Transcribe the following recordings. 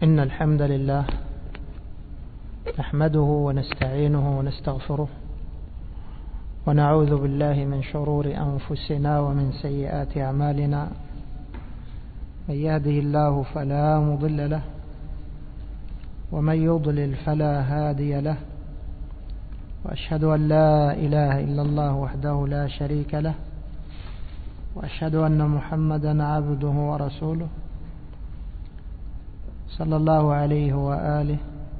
إن الحمد لله نحمده ونستعينه ونستغفره ونعوذ بالله من شرور أنفسنا ومن سيئات أعمالنا. من يهده الله فلا مضل له ومن يضلل فلا هادي له، وأشهد أن لا إله إلا الله وحده لا شريك له، وأشهد أن محمدا عبده ورسوله صلى الله عليه وآله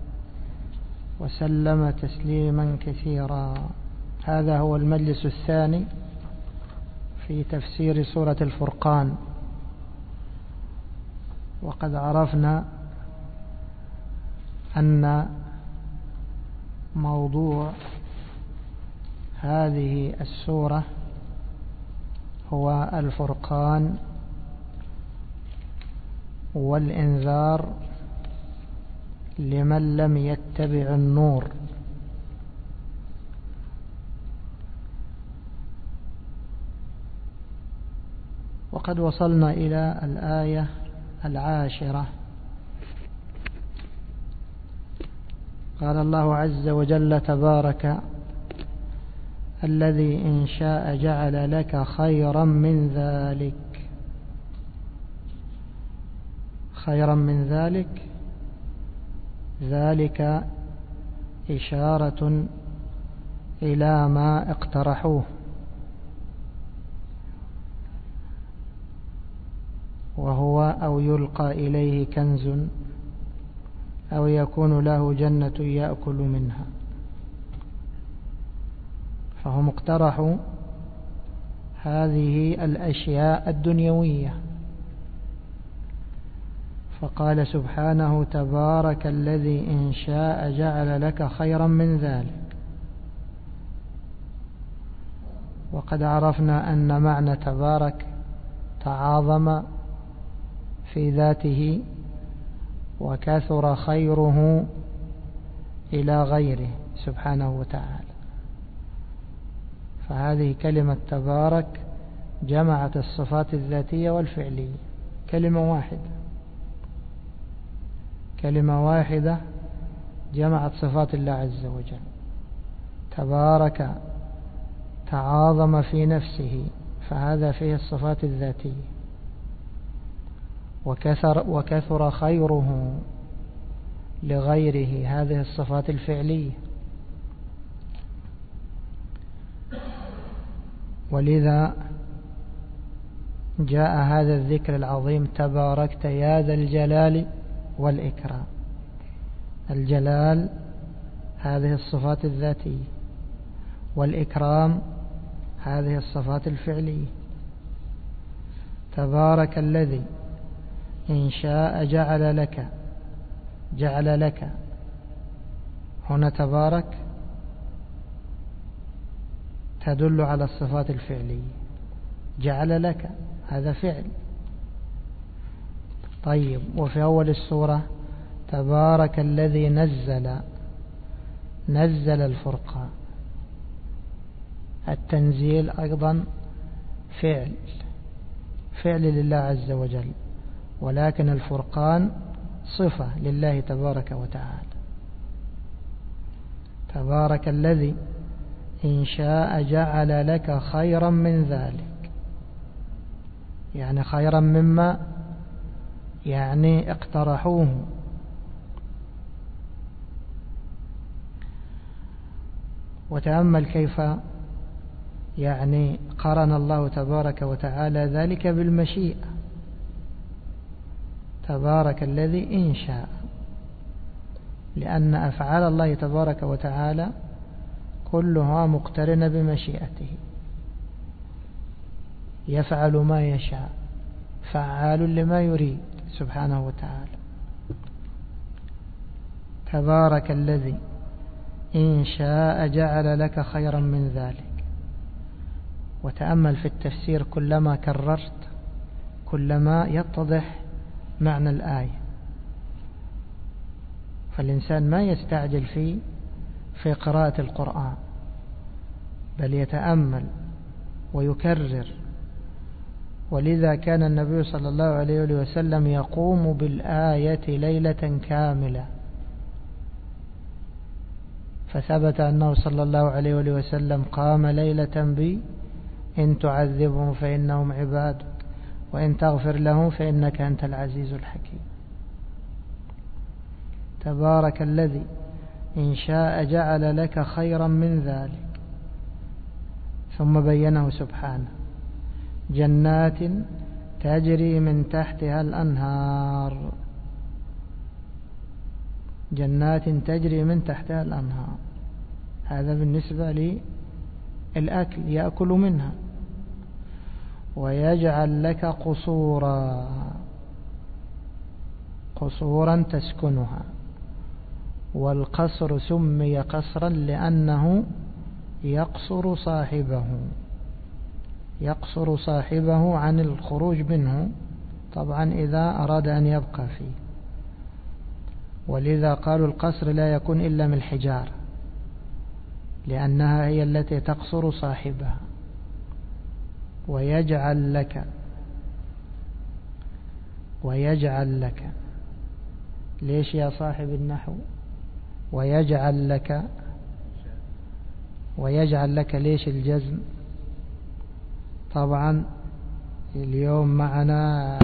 وسلم تسليما كثيرا. هذا هو المجلس الثاني في تفسير سورة الفرقان، وقد عرفنا أن موضوع هذه السورة هو الفرقان والإنذار لمن لم يتبع النور. وقد وصلنا إلى الآية 10. قال الله عز وجل: تبارك الذي إن شاء جعل لك خيرا من ذلك. خيرا من ذلك، ذلك إشارة إلى ما اقترحوه، وهو أو يلقى إليه كنز أو يكون له جنة يأكل منها. فهم اقترحوا هذه الأشياء الدنيوية، فقال سبحانه: تبارك الذي إن شاء جعل لك خيرا من ذلك. وقد عرفنا أن معنى تبارك تعاظم في ذاته وكثر خيره إلى غيره سبحانه وتعالى. فهذه كلمة تبارك جمعت الصفات الذاتية والفعلية، كلمة واحدة جمعت صفات الله عز وجل. تبارك تعاظم في نفسه، فهذا فيه الصفات الذاتية، وكثر خيره لغيره، هذه الصفات الفعلية. ولذا جاء هذا الذكر العظيم: تباركت يا ذا الجلال والإكرام. الجلال هذه الصفات الذاتية، والإكرام هذه الصفات الفعلية. تبارك الذي إن شاء جعل لك هنا تبارك تدل على الصفات الفعلية. جعل لك هذا فعل. طيب، وفي أول السورة: تبارك الذي نزل الفرقان. التنزيل أيضا فعل لله عز وجل، ولكن الفرقان صفة لله تبارك وتعالى. تبارك الذي إن شاء جعل لك خيرا من ذلك، يعني خيرا مما يعني اقترحوه. وتأمل كيف يعني قرن الله تبارك وتعالى ذلك بالمشيئة. تبارك الذي إن شاء، لأن أفعال الله تبارك وتعالى كلها مقترنة بمشيئته. يفعل ما يشاء، فعال لما يريد سبحانه وتعالى. تبارك الذي إن شاء جعل لك خيرا من ذلك. وتأمل في التفسير، كلما كررت كلما يتضح معنى الآية. فالإنسان ما يستعجل في قراءة القرآن، بل يتأمل ويكرر ولذا كان النبي صلى الله عليه وسلم يقوم بالآية ليلة كاملة، فثبت أنه صلى الله عليه وسلم قام ليلة بي إن تعذبهم فإنهم عبادك وإن تغفر لهم فإنك أنت العزيز الحكيم. تبارك الذي إن شاء جعل لك خيرا من ذلك. ثم بينه سبحانه: جنات تجري من تحتها الأنهار. جنات تجري من تحتها الأنهار، هذا بالنسبة للأكل، يأكل منها. ويجعل لك قصورا، قصورا تسكنها. والقصر سمي قصرا لأنه يقصر صاحبه، يقصر صاحبه عن الخروج منه، طبعا إذا أراد أن يبقى فيه. ولذا قالوا القصر لا يكون إلا من الحجارة، لأنها هي التي تقصر صاحبها. ويجعل لك، ويجعل لك، ليش يا صاحب النحو؟ ويجعل لك، ويجعل لك ليش الجزم؟ طبعا اليوم معنا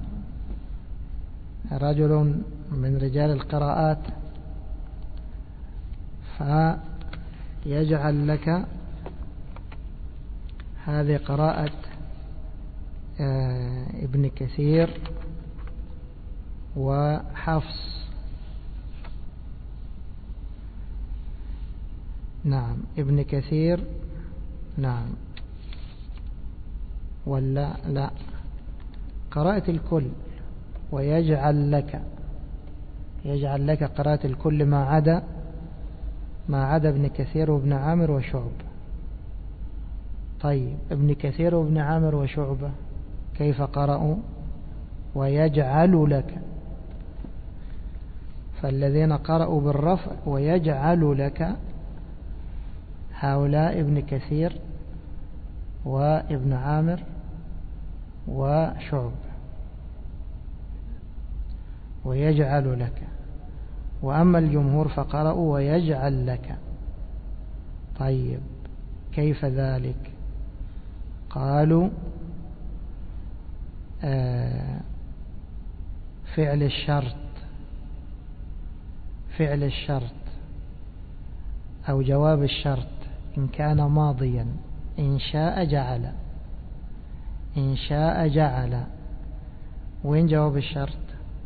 رجل من رجال القراءات، فيجعل لك، هذه قراءة ابن كثير وحفص. نعم ابن كثير، نعم، ولا لا، قراءة الكل. ويجعل لك، يجعل لك قراءة الكل ما عدا ابن كثير وابن عامر وشعبة. طيب ابن كثير وابن عامر وشعبة كيف قرأوا؟ ويجعل لك. فالذين قرأوا بالرفع ويجعل لك هؤلاء ابن كثير وابن عامر وشعب. ويجعل لك. وأما الجمهور فقرأوا ويجعل لك. طيب كيف ذلك؟ قالوا فعل الشرط، فعل الشرط أو جواب الشرط إن كان ماضيا، إن شاء جعل، إن شاء جعل. وين جواب الشرط؟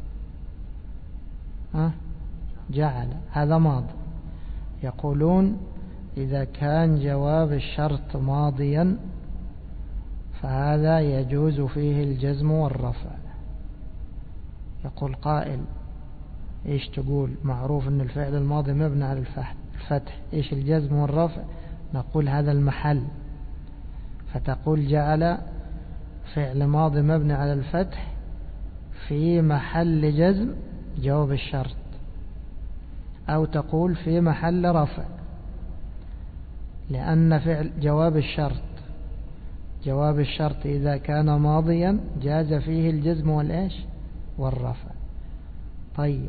جعل، هذا ماضي. يقولون إذا كان جواب الشرط ماضيا فهذا يجوز فيه الجزم والرفع. يقول قائل إيش تقول؟ معروف أن الفعل الماضي مبني على الفتح، إيش الجزم والرفع؟ نقول هذا المحل، فتقول جعل فعل ماضي مبني على الفتح في محل جزم جواب الشرط، أو تقول في محل رفع، لأن فعل جواب الشرط، جواب الشرط إذا كان ماضيا جاز فيه الجزم والإيش والرفع. طيب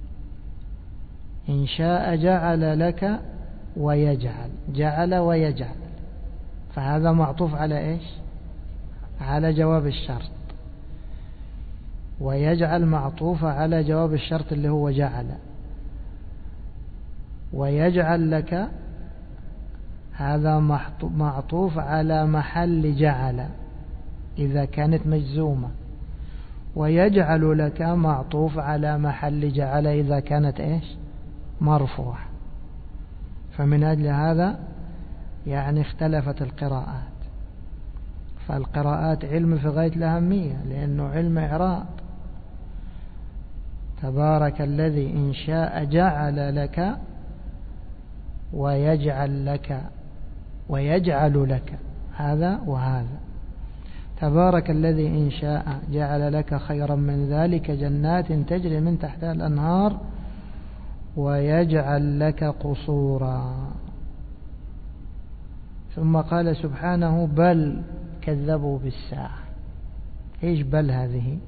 إن شاء جعل لك ويجعل، جعل ويجعل، فهذا معطوف على إيش؟ على جواب الشرط. ويجعل معطوف على جواب الشرط اللي هو جعل. ويجعل لك هذا معطوف على محل جعل إذا كانت مجزومة. ويجعل لك معطوف على محل جعل إذا كانت إيش؟ مرفوع. فمن أجل هذا يعني اختلفت القراءات. فالقراءات علم في غاية الأهمية، لأنه علم إعراب. تبارك الذي إن شاء جعل لك ويجعل لك، ويجعل لك، هذا وهذا. تبارك الذي إن شاء جعل لك خيرا من ذلك جنات تجري من تحتها الأنهار ويجعل لك قصورا. ثم قال سبحانه بل كذبوا بالساعة. إيش بل هذه؟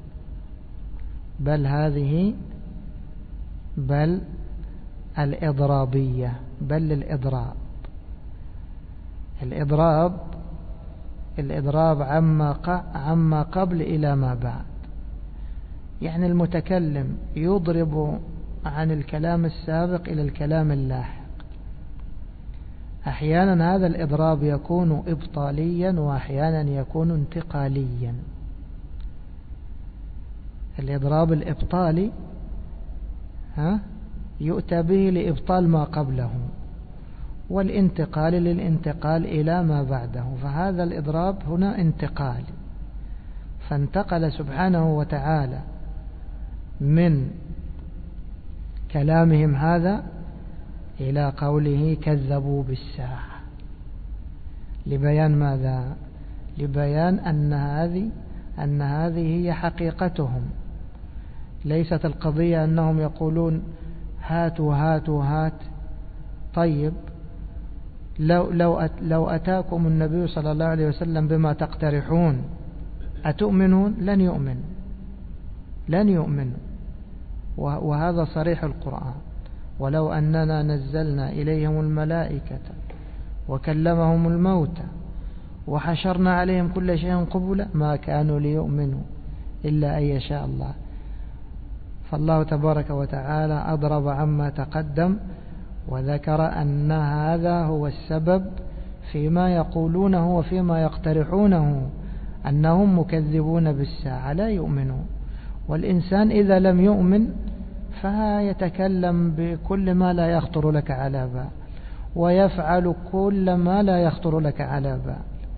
بل الإضرابية، بل الإضراب عما قبل إلى ما بعد. يعني المتكلم يضرب عن الكلام السابق إلى الكلام اللاحق. أحيانا هذا الإضراب يكون إبطاليا وأحيانا يكون انتقاليا. الإضراب الإبطالي يؤتى به لإبطال ما قبله، والانتقال للانتقال إلى ما بعده، فهذا الإضراب هنا انتقالي. فانتقل سبحانه وتعالى من كلامهم هذا إلى قوله كذبوا بالساعة، لبيان ماذا؟ لبيان أن هذه هي حقيقتهم. ليست القضية أنهم يقولون هات. طيب لو أتاكم النبي صلى الله عليه وسلم بما تقترحون أتؤمنون؟ لن يؤمنوا. وهذا صريح القرآن: ولو أننا نزلنا إليهم الملائكة وكلمهم الموتى وحشرنا عليهم كل شيء قبلا ما كانوا ليؤمنوا إلا أن يشاء الله. فالله تبارك وتعالى أضرب عما تقدم وذكر أن هذا هو السبب فيما يقولونه وفيما يقترحونه، أنهم مكذبون بالساعة لا يؤمنون. والإنسان إذا لم يؤمن فيتكلم بكل ما لا يخطر لك على بال، ويفعل كل ما لا يخطر لك على بال.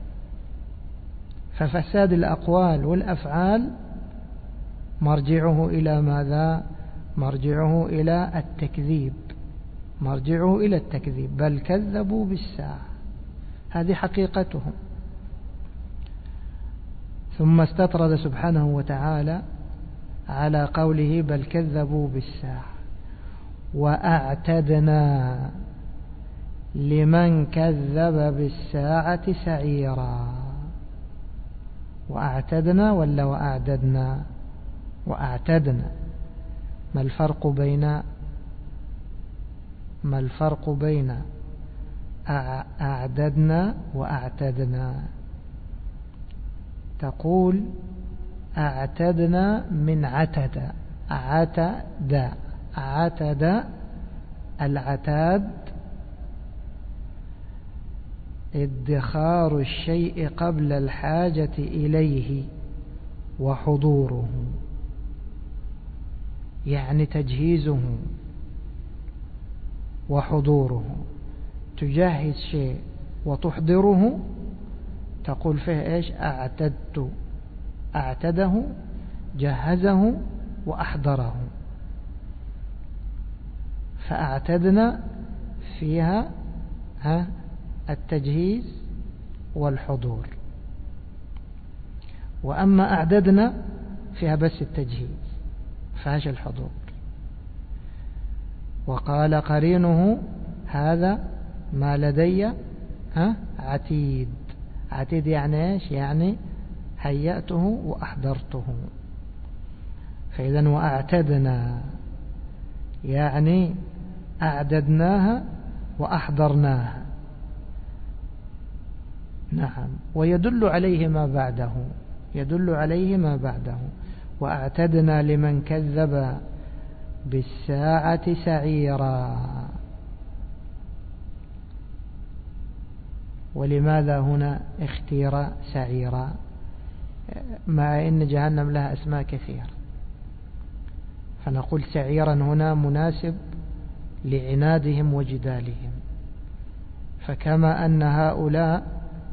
ففساد الأقوال والأفعال مرجعه إلى ماذا؟ مرجعه إلى التكذيب. بل كذبوا بالساعة، هذه حقيقتهم. ثم استطرد سبحانه وتعالى على قوله بل كذبوا بالساعة: وأعتدنا لمن كذب بالساعة سعيرا. وأعتدنا ولا وأعددنا؟ وأعتدنا. ما الفرق بين أعددنا وأعتدنا؟ تقول أعتدنا من عتد. العتاد ادخار الشيء قبل الحاجة إليه وحضوره، يعني تجهيزه وحضوره. تجهز شيء وتحضره، تقول فيه إيش؟ أعتده، جهزه وأحضره. فأعتدنا فيها التجهيز والحضور، وأما أعددنا فيها بس التجهيز فهاش الحضور. وقال قرينه هذا ما لدي عتيد. عتيد يعني إيش؟ يعني هيأته وأحضرته. فإذا وأعتدنا يعني أعددناها وأحضرناها. نعم. ويدل عليه ما بعده. وأعتدنا لمن كذب بالساعة سعيرا. ولماذا هنا اختير سعيرا مع أن جهنم لها أسماء كثيرة؟ فنقول سعيرا هنا مناسب لعنادهم وجدالهم. فكما أن هؤلاء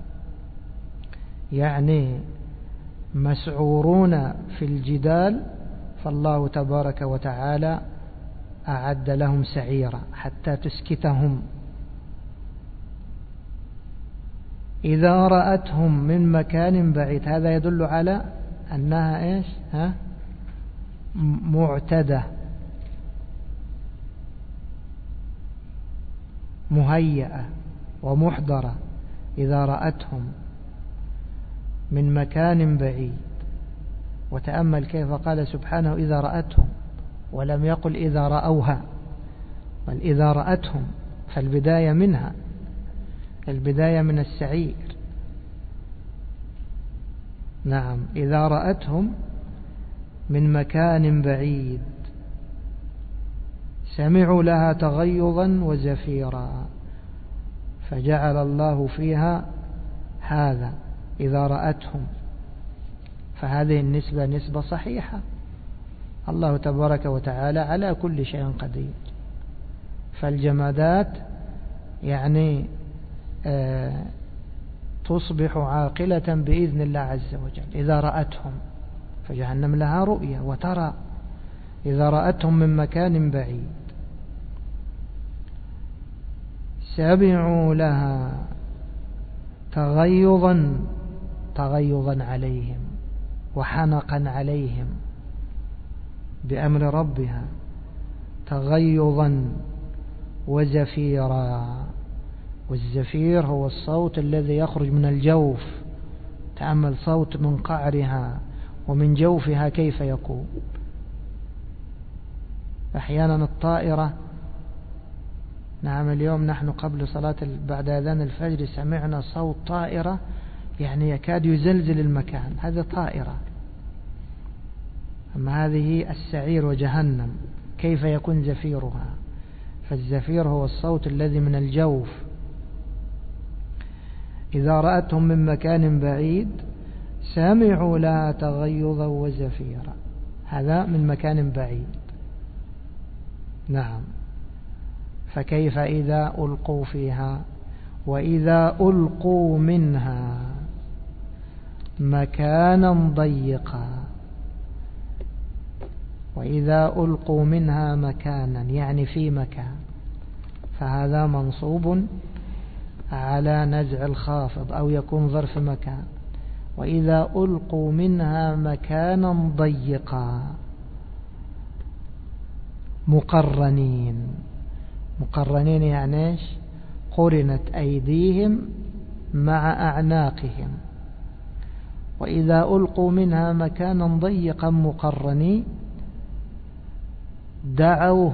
يعني مسعورون في الجدال، فالله تبارك وتعالى أعد لهم سعيرا حتى تسكتهم. إذا رأتهم من مكان بعيد، هذا يدل على أنها إيش؟ معتدة مهيئة ومحضرة. إذا رأتهم من مكان بعيد وتأمل كيف قال سبحانه إذا رأتهم، ولم يقل إذا رأوها، بل إذا رأتهم، فالبداية منها، البداية من السعير. نعم، إذا رأتهم من مكان بعيد سمعوا لها تغيظا وزفيرا، فجعل الله فيها هذا إذا رأتهم، فهذه النسبة نسبة صحيحة. الله تبارك وتعالى على كل شيء قدير، فالجمادات يعني تصبح عاقلة بإذن الله عز وجل إذا رأتهم، فجهنم لها رؤية وترى إذا رأتهم من مكان بعيد. سمعوا لها تغيظا عليهم وحنقا عليهم بأمر ربها، تغيظا وزفيرا. والزفير هو الصوت الذي يخرج من الجوف، تأمل صوت من قعرها ومن جوفها كيف يكون. أحيانا الطائرة، نعم اليوم نحن قبل صلاة بعد أذان الفجر سمعنا صوت طائرة يعني يكاد يزلزل المكان، هذا طائرة. أما هذه السعير وجهنم كيف يكون زفيرها؟ فالزفير هو الصوت الذي من الجوف. إذا رأتهم من مكان بعيد سمعوا لها تغيظا وزفيرا، هذا من مكان بعيد. نعم، فكيف إذا ألقوا فيها وإذا ألقوا منها مكانا ضيقا. وإذا ألقوا منها مكانا يعني في مكان، فهذا منصوب على نزع الخافض أو يكون ظرف مكان. وإذا ألقوا منها مكانا ضيقا مقرنين يعني إيش؟ قرنت أيديهم مع أعناقهم. وإذا ألقوا منها مكانا ضيقا مقرنين دعوا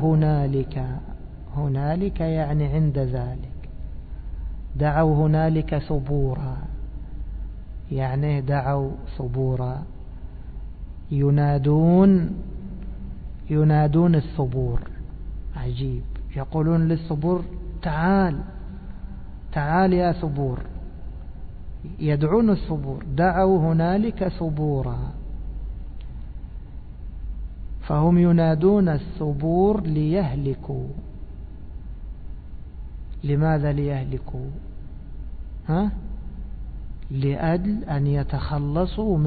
هنالك يعني عند ذلك، دعوا هنالك ثبورا، يعني دعوا ثبورا، ينادون الثبور. عجيب، يقولون للثبور تعال يا ثبور، يدعون الثبور، دعوا هنالك ثبورا. فهم ينادون الثبور ليهلكوا. لماذا ليهلكوا؟ لأجل أن يتخلصوا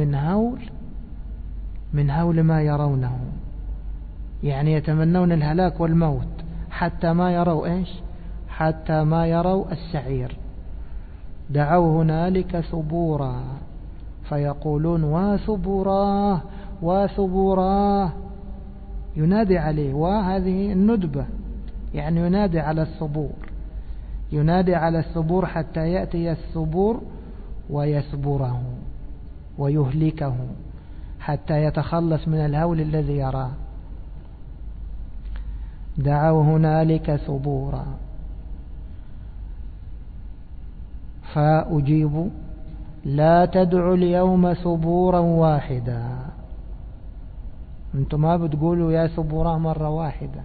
من هول ما يرونه، يعني يتمنون الهلاك والموت حتى ما يروا إيش؟ حتى ما يروا السعير. دعوا هنالك ثبورا، فيقولون وثبوراه وثبوراه، ينادي عليه، وهذه الندبة يعني ينادي على الثبور، ينادي على الثبور حتى يأتي الثبور ويثبره ويهلكه حتى يتخلص من الهول الذي يراه. دعوا هنالك ثبورا فأجيبوا لا تدعوا اليوم ثبورا واحدا. انتم ما بتقولوا يا ثبورا مرة واحدة،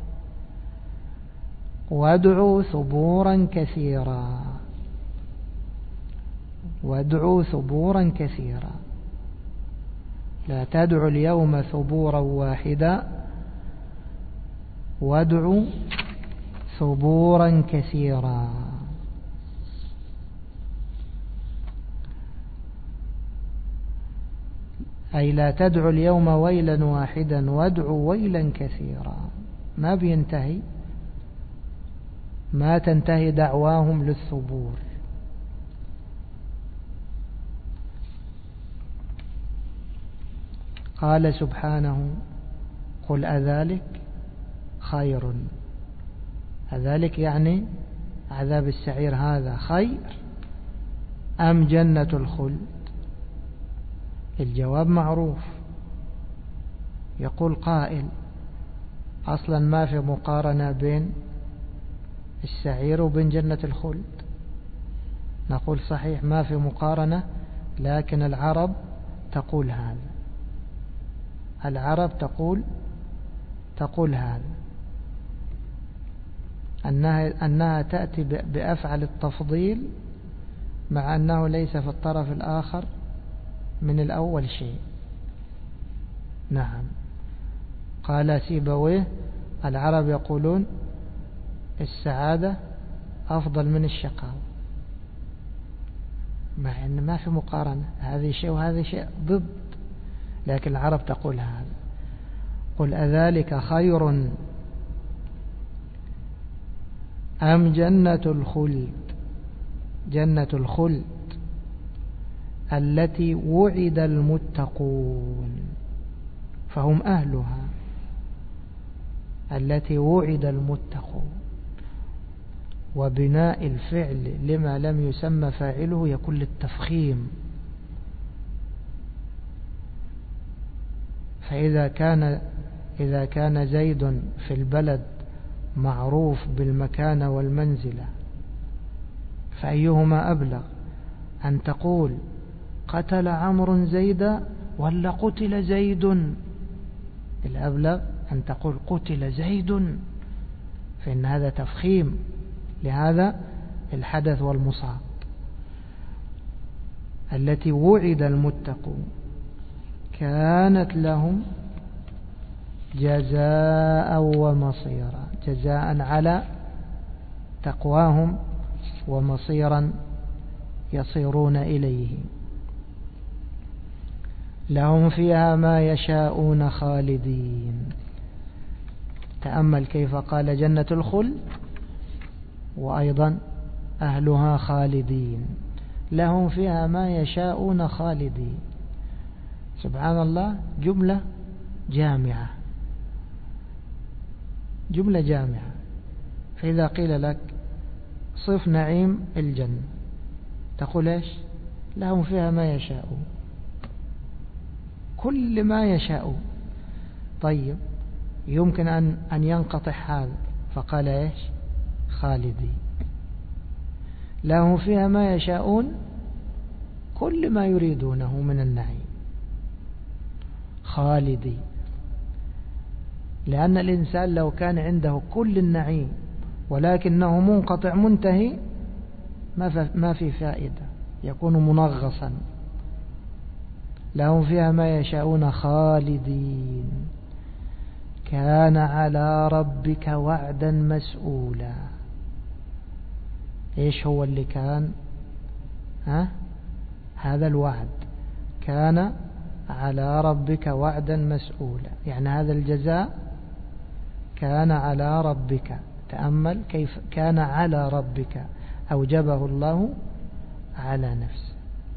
وادعوا ثبورا كثيرا، وادعوا ثبورا كثيرا. لا تدعوا اليوم ثبورا واحدا وادعوا ثبورا كثيرا. أي لا تدعوا اليوم ويلا واحدا وادعوا ويلا كثيرا. ما بينتهي، ما تنتهي دعواهم للثبور. قال سبحانه قل أذلك خير، أذلك يعني عذاب السعير هذا خير أم جنة الخلد؟ الجواب معروف، يقول قائل أصلا ما في مقارنة بين السعير وبين جنة الخلد. نقول صحيح ما في مقارنة، لكن العرب تقول هذا، العرب تقول هذا، أنها تأتي بأفعل التفضيل مع أنه ليس في الطرف الآخر من الأول شيء. نعم. قال سيبويه العرب يقولون السعادة أفضل من الشقاوة، مع أن ما في مقارنة، هذه شيء وهذا شيء ضد، لكن العرب تقول هذا. قل أذلك خير أم جنة الخلد، جنة الخلد التي وعد المتقون فهم أهلها، التي وعد المتقون. وبناء الفعل لما لم يسمى فاعله يكون للتفخيم، فإذا كان زيد في البلد معروف بالمكانة والمنزلة، فأيهما أبلغ، أن تقول قتل عمرو زيدا ولا قتل زيد؟ الأبلغ أن تقول قتل زيد، فإن هذا تفخيم لهذا الحدث والمصاب. التي وعد المتقون كانت لهم جزاء ومصيرا، جزاء على تقواهم ومصيرا يصيرون إليه. لهم فيها ما يشاءون خالدين. تأمل كيف قال جنة الخلد وأيضا أهلها خالدين، لهم فيها ما يشاءون خالدين. سبحان الله، جملة جامعة، جملة جامعة. فإذا قيل لك صف نعيم الجنة تقول إيش؟ لهم فيها ما يشاءون، كل ما يشاءون. طيب يمكن أن ينقطع هذا، فقال إيش؟ خالدين. لهم فيها ما يشاءون كل ما يريدونه من النعيم خالدين. لأن الإنسان لو كان عنده كل النعيم ولكنه منقطع منتهي ما في فائدة، يكون منغصا. لهم فيها ما يشاءون خالدين كان على ربك وعدا مسؤولا. إيش هو اللي كان؟ هذا الوعد كان على ربك وعدا مسؤولا، يعني هذا الجزاء كان على ربك. تأمل كيف كان على ربك، أوجبه الله على نفسه.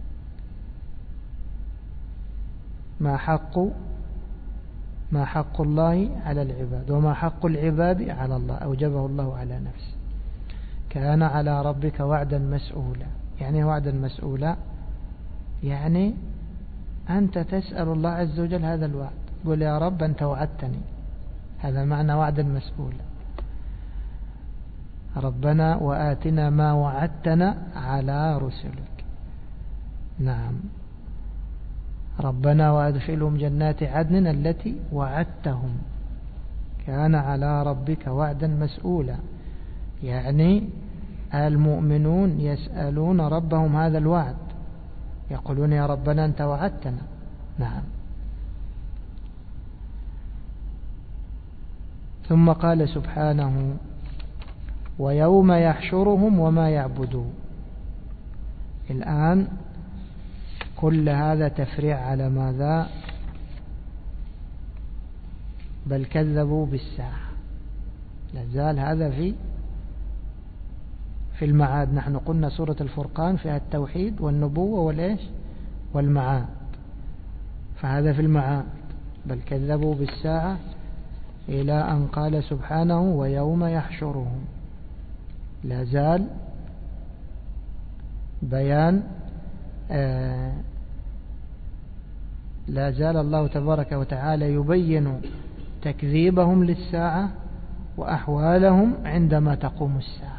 ما حق الله على العباد وما حق العباد على الله، أوجبه الله على نفسه. كان على ربك وعدا مسؤولا، يعني وعدا مسؤولا يعني أنت تسأل الله عز وجل هذا الوعد، قل يا رب أنت وعدتني، هذا معنى وعدا مسؤولا. ربنا وآتنا ما وعدتنا على رسلك. نعم. ربنا وأدخلهم جنات عدن التي وعدتهم كان على ربك وعدا مسؤولا، يعني المؤمنون يسألون ربهم هذا الوعد، يقولون يا ربنا أنت وعدتنا. نعم. ثم قال سبحانه ويوم يحشرهم وما يعبدون. الآن كل هذا تفريع على ماذا؟ بل كذبوا بالساعة. لازال هذا في المعاد. نحن قلنا سورة الفرقان فيها التوحيد والنبوة والإيش والمعاد، فهذا في المعاد. بل كذبوا بالساعة إلى أن قال سبحانه ويوم يحشرهم. لازال لا زال الله تبارك وتعالى يبين تكذيبهم للساعة وأحوالهم عندما تقوم الساعة.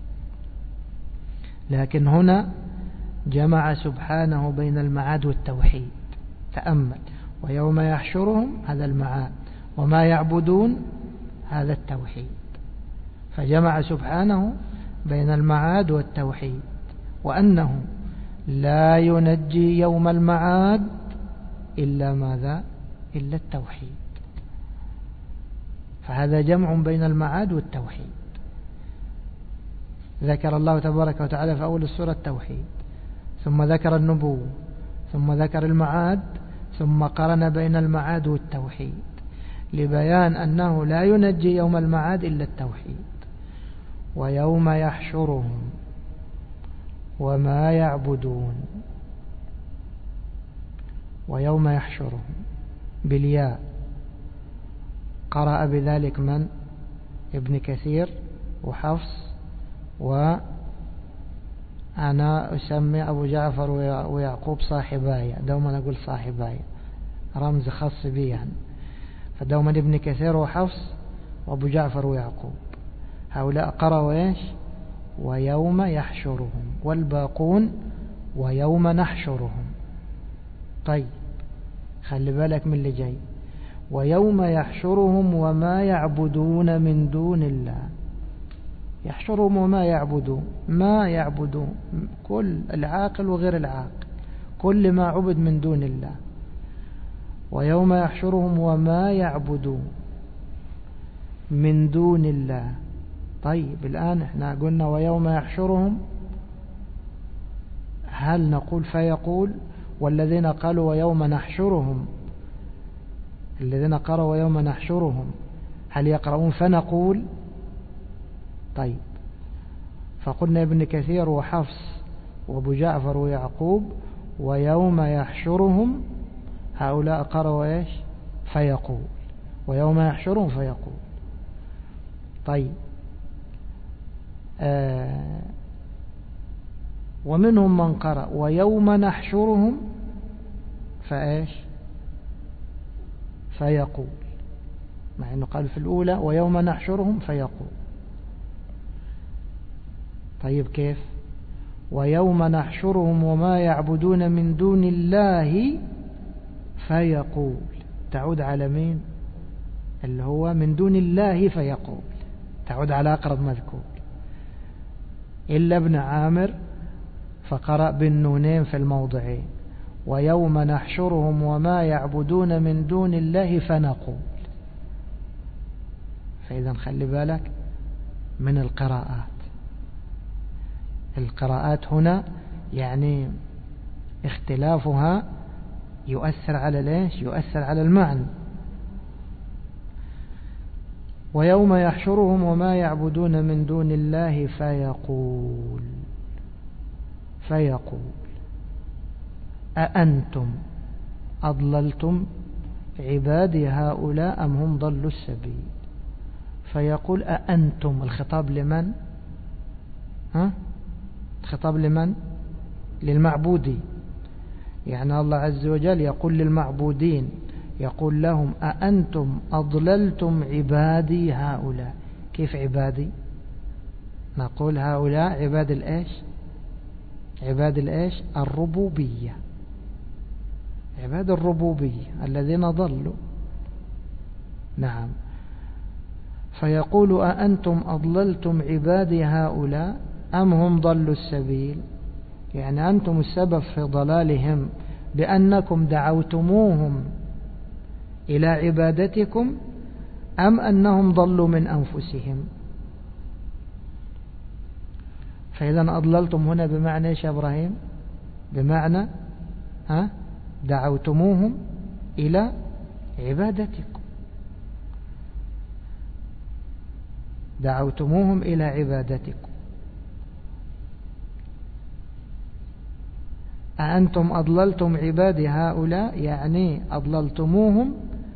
لكن هنا جمع سبحانه بين المعاد والتوحيد. تأمل: ويوم يحشرهم هذا المعاد، وما يعبدون هذا التوحيد. فجمع سبحانه بين المعاد والتوحيد، وأنه لا ينجي يوم المعاد إلا ماذا؟ إلا التوحيد. فهذا جمع بين المعاد والتوحيد. ذكر الله تبارك وتعالى في أول السورة التوحيد، ثم ذكر النبوة، ثم ذكر المعاد، ثم قرن بين المعاد والتوحيد لبيان أنه لا ينجي يوم المعاد إلا التوحيد. ويوم يحشرهم وما يعبدون. ويوم يحشرهم بالياء، قرأ بذلك من؟ ابن كثير وحفص، وأنا أسمي أبو جعفر ويعقوب صاحبايا. دوما أقول صاحبايا، رمز خاص بي يعني. فدوما ابن كثير وحفص وأبو جعفر ويعقوب، هؤلاء قرأوا إيش؟ ويوم يحشرهم، والباقون ويوم نحشرهم. طيب خلي بالك من اللي جاي: ويوم يحشرهم وما يعبدون من دون الله. يحشرهم وما يعبدون، ما يعبدون كل العاقل وغير العاقل، كل ما عبد من دون الله. ويوم يحشرهم وما يعبدون من دون الله. طيب الآن احنا قلنا ويوم يحشرهم، هل نقول فيقول؟ والذين قالوا ويوم نحشرهم، الذين قالوا ويوم نحشرهم، هل يقرؤون فنقول؟ طيب، فقلنا ابن كثير وحفص وابو جعفر ويعقوب ويوم يحشرهم، هؤلاء قرأوا ايش؟ فيقول. ويوم يحشرهم فيقول. طيب ومنهم من قرأ ويوم نحشرهم فايش؟ فيقول، مع انه قال في الاولى ويوم نحشرهم فيقول. طيب كيف؟ ويوم نحشرهم وما يعبدون من دون الله فيقول، تعود على مين؟ اللي هو من دون الله فيقول، تعود على أقرب مذكور، إلا ابن عامر فقرأ بالنونين في الموضعين: ويوم نحشرهم وما يعبدون من دون الله فنقول. فإذا خلي بالك من القراءات. القراءات هنا يعني اختلافها يؤثر على ليش؟ يؤثر على المعنى. ويوم يحشرهم وما يعبدون من دون الله فيقول، فيقول أأنتم أضللتم عبادي هؤلاء أم هم ضلوا السبيل. فيقول أأنتم، الخطاب لمن؟ الخطاب لمن؟ للمعبودين. يعني الله عز وجل يقول للمعبودين، يقول لهم أأنتم أضللتم عبادي هؤلاء. كيف عبادي؟ نقول هؤلاء عباد الإيش؟ عباد الإيش؟ الربوبية، عباد الربوبية الذين ضلوا. نعم. فيقول أأنتم أضللتم عبادي هؤلاء أم هم ضلوا السبيل. يعني أنتم السبب في ضلالهم بأنكم دعوتموهم إلى عبادتكم أم أنهم ضلوا من أنفسهم. فإذا أضللتم هنا بمعنى إيش يا إبراهيم؟ بمعنى دعوتموهم إلى عبادتكم، دعوتموهم إلى عبادتكم. أأنتم أضللتم عبادي هؤلاء، يعني أضللتموهم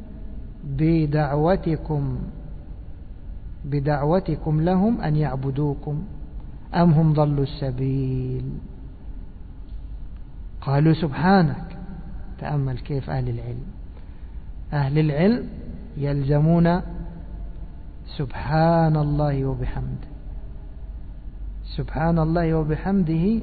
بدعوتكم لهم أن يعبدوكم أم هم ضلوا السبيل. قالوا سبحانك تأمل كيف أهل العلم يلزمون سبحان الله وبحمده. سبحان الله وبحمده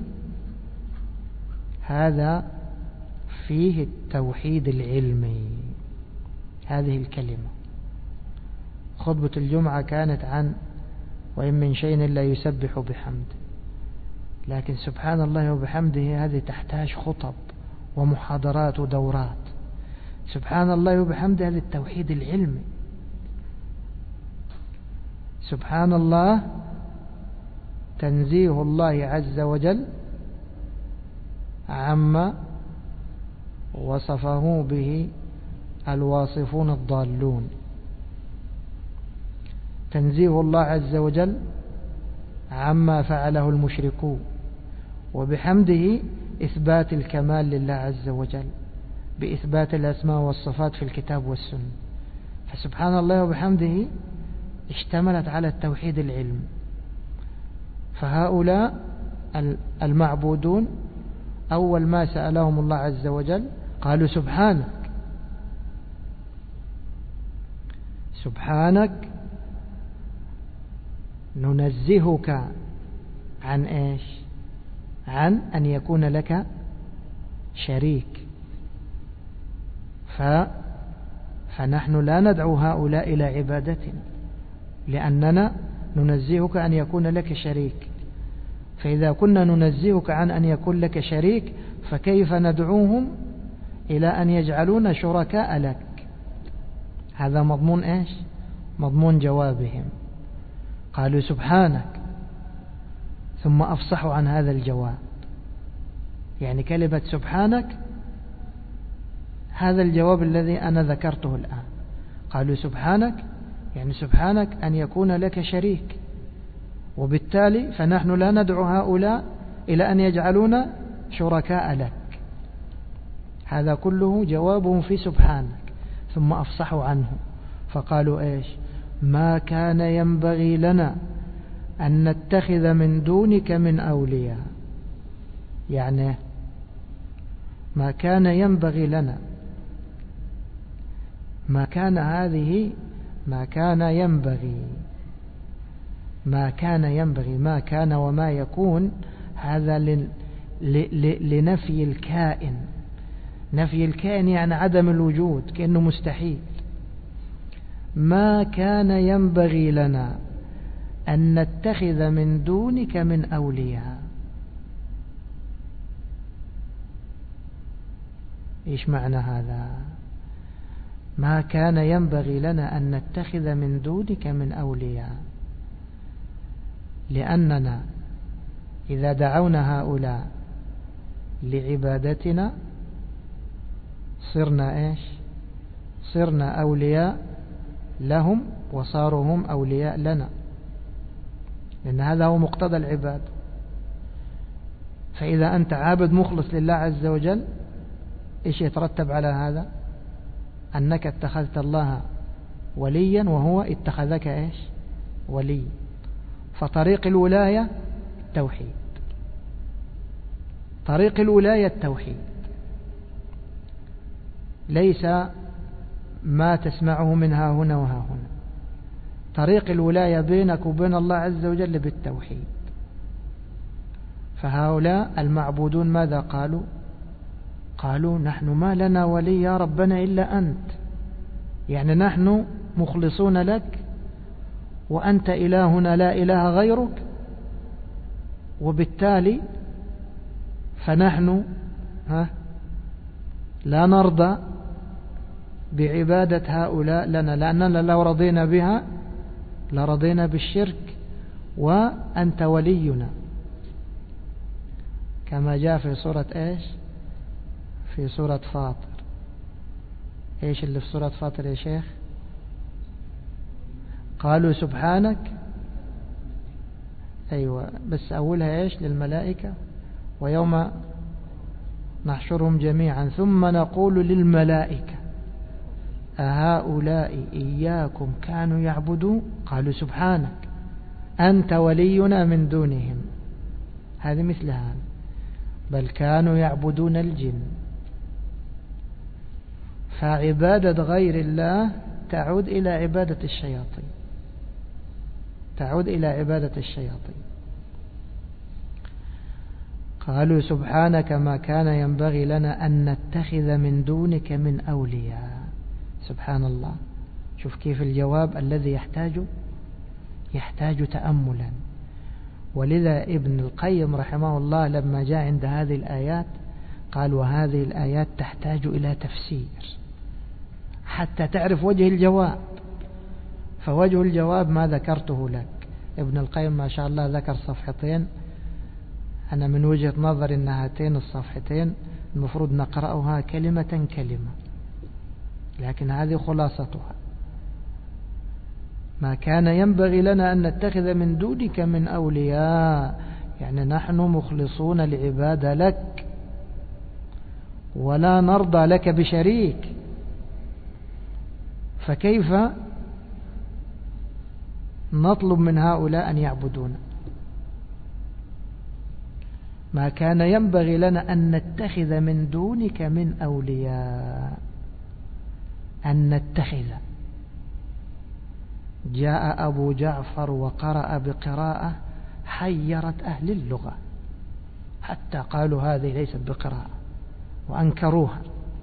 هذا فيه التوحيد العلمي. هذه الكلمة خطبة الجمعة كانت عن وإن من شيء إلا يسبح بحمده، لكن سبحان الله وبحمده هذه تحتاج خطب ومحاضرات ودورات. سبحان الله وبحمده هذا التوحيد العلمي. سبحان الله تنزيه الله عز وجل عما وصفه به الواصفون الضالون. تنزيه الله عز وجل عما فعله المشركون، وبحمده إثبات الكمال لله عز وجل بإثبات الأسماء والصفات في الكتاب والسنة. فسبحان الله وبحمده اشتملت على التوحيد العلمي. فهؤلاء المعبودون أول ما سألهم الله عز وجل قالوا سبحانك. سبحانك ننزهك عن إيش؟ عن أن يكون لك شريك. فنحن لا ندعو هؤلاء إلى عبادتنا لأننا ننزهك أن يكون لك شريك. فإذا كنا ننزهك عن أن يكون لك شريك فكيف ندعوهم إلى أن يجعلون شركاء لك؟ هذا مضمون إيش؟ مضمون جوابهم. قالوا سبحانك، ثم أفصحوا عن هذا الجواب. يعني كلمة سبحانك هذا الجواب الذي أنا ذكرته الآن. قالوا سبحانك يعني سبحانك أن يكون لك شريك، وبالتالي فنحن لا ندعو هؤلاء إلى أن يجعلون شركاء لك. هذا كله جوابهم في سبحانك. ثم أفصحوا عنه فقالوا إيش؟ ما كان ينبغي لنا أن نتخذ من دونك من أولياء. يعني ما كان ينبغي لنا، ما كان هذه ما كان ينبغي، ما كان ينبغي، ما كان وما يكون هذا لنفي الكائن. نفي الكائن يعني عدم الوجود، كأنه مستحيل. ما كان ينبغي لنا أن نتخذ من دونك من أولياء. إيش معنى هذا؟ ما كان ينبغي لنا أن نتخذ من دونك من أولياء، لأننا إذا دعونا هؤلاء لعبادتنا صرنا إيش؟ صرنا أولياء لهم وصاروا هم أولياء لنا، لأن هذا هو مقتضى العباد. فإذا أنت عابد مخلص لله عز وجل إيش يترتب على هذا؟ أنك اتخذت الله وليا وهو اتخذك إيش؟ ولي. فطريق الولاية التوحيد، طريق الولاية التوحيد، ليس ما تسمعه من ها هنا وها هنا. طريق الولاية بينك وبين الله عز وجل بالتوحيد. فهؤلاء المعبودون ماذا قالوا؟ قالوا نحن ما لنا ولي يا ربنا إلا أنت. يعني نحن مخلصون لك وأنت إلهنا لا إله غيرك، وبالتالي فنحن لا نرضى بعبادة هؤلاء لنا، لأننا لو رضينا بها لرضينا بالشرك وأنت ولينا، كما جاء في سورة إيش؟ في سورة فاطر. إيش اللي في سورة فاطر يا شيخ؟ قالوا سبحانك، أيوة، بس أولها إيش؟ للملائكة، ويوم نحشرهم جميعا ثم نقول للملائكة أهؤلاء إياكم كانوا يعبدون؟ قالوا سبحانك أنت ولينا من دونهم. هذه مثل هذا. بل كانوا يعبدون الجن. فعبادة غير الله تعود إلى عبادة الشياطين، تعود إلى عبادة الشياطين. قالوا سبحانك ما كان ينبغي لنا أن نتخذ من دونك من أولياء. سبحان الله، شوف كيف الجواب الذي يحتاج تأملا. ولذا ابن القيم رحمه الله لما جاء عند هذه الآيات قال وهذه الآيات تحتاج إلى تفسير حتى تعرف وجه الجواب. فوجه الجواب ما ذكرته لك. ابن القيم ما شاء الله ذكر صفحتين، أنا من وجهة نظر أن هاتين الصفحتين المفروض نقرأها كلمة كلمة، لكن هذه خلاصتها. ما كان ينبغي لنا أن نتخذ من دونك من أولياء، يعني نحن مخلصون العبادة لك ولا نرضى لك بشريك، فكيف نطلب من هؤلاء أن يعبدون؟ ما كان ينبغي لنا أن نتخذ من دونك من أولياء. أن نتخذ، جاء أبو جعفر وقرأ بقراءة حيرت أهل اللغة حتى قالوا هذه ليست بقراءة وأنكروها.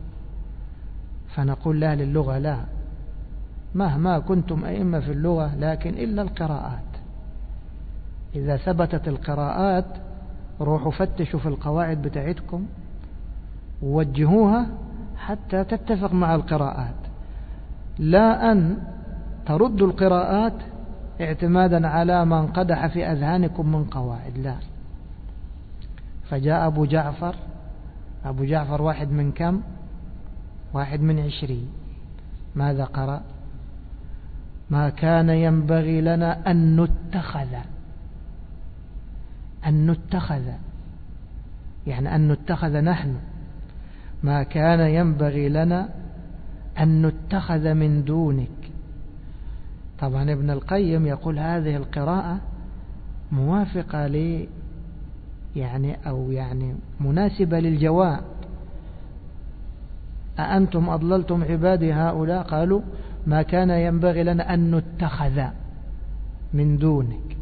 فنقول لأهل اللغة لا، مهما كنتم أئمة في اللغة لكن إلا القراءات. إذا ثبتت القراءات روحوا فتشوا في القواعد بتاعتكم ووجهوها حتى تتفق مع القراءات، لا أن تردوا القراءات اعتمادا على ما انقدح في أذهانكم من قواعد، لا. فجاء أبو جعفر واحد من كم؟ 21. ماذا قرأ؟ ما كان ينبغي لنا أن نتخذ، يعني أن نتخذ نحن. ما كان ينبغي لنا أن نتخذ من دونك. طبعا ابن القيم يقول هذه القراءة موافقة يعني مناسبة للجواب. أأنتم أضللتم عبادي هؤلاء؟ قالوا ما كان ينبغي لنا أن نتخذ من دونك.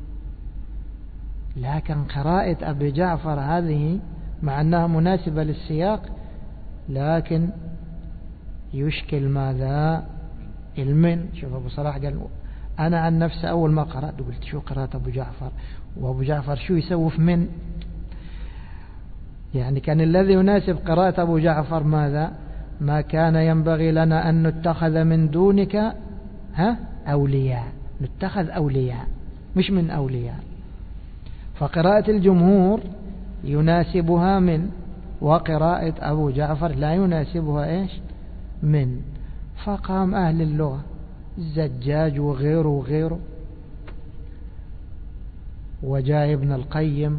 لكن قراءة أبي جعفر هذه مع أنها مناسبة للسياق لكن يشكل ماذا؟ المن. شوف أبو صلاح قال أنا عن نفسي أول ما قرأت قلت شو قرأت أبو جعفر، وأبو جعفر شو يسوف من؟ يعني كان الذي يناسب قراءة أبو جعفر ماذا؟ ما كان ينبغي لنا أن نتخذ من دونك أولياء، نتخذ أولياء مش من أولياء. فقراءة الجمهور يناسبها من، وقراءة أبو جعفر لا يناسبها من. فقام أهل اللغة الزجاج وغيره وجاء ابن القيم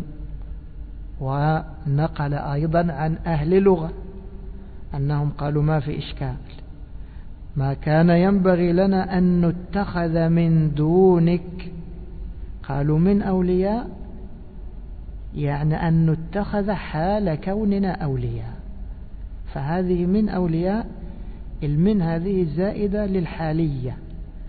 ونقل أيضا عن أهل لغة أنهم قالوا ما في إشكال. ما كان ينبغي لنا أن نتخذ من دونك، قالوا من أولياء، يعني أن نتخذ حال كوننا أولياء. فهذه من أولياء، المن هذه زائدة للحالية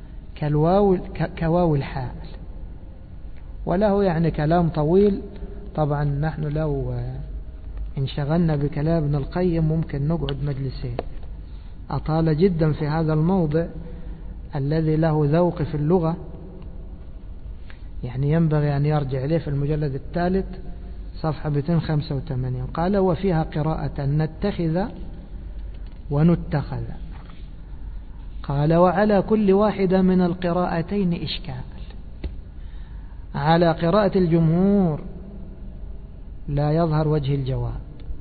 كواو الحال. وله يعني كلام طويل، طبعا نحن لو انشغلنا بكلام ابن القيم ممكن نقعد مجلسين. أطال جدا في هذا الموضع الذي له ذوق في اللغة، يعني ينبغي أن يرجع إليه في المجلد الثالث صفحة 285. قال وفيها قراءة نتخذ ونتخذ. قال وعلى كل واحدة من القراءتين إشكال. على قراءة الجمهور لا يظهر وجه الجواب،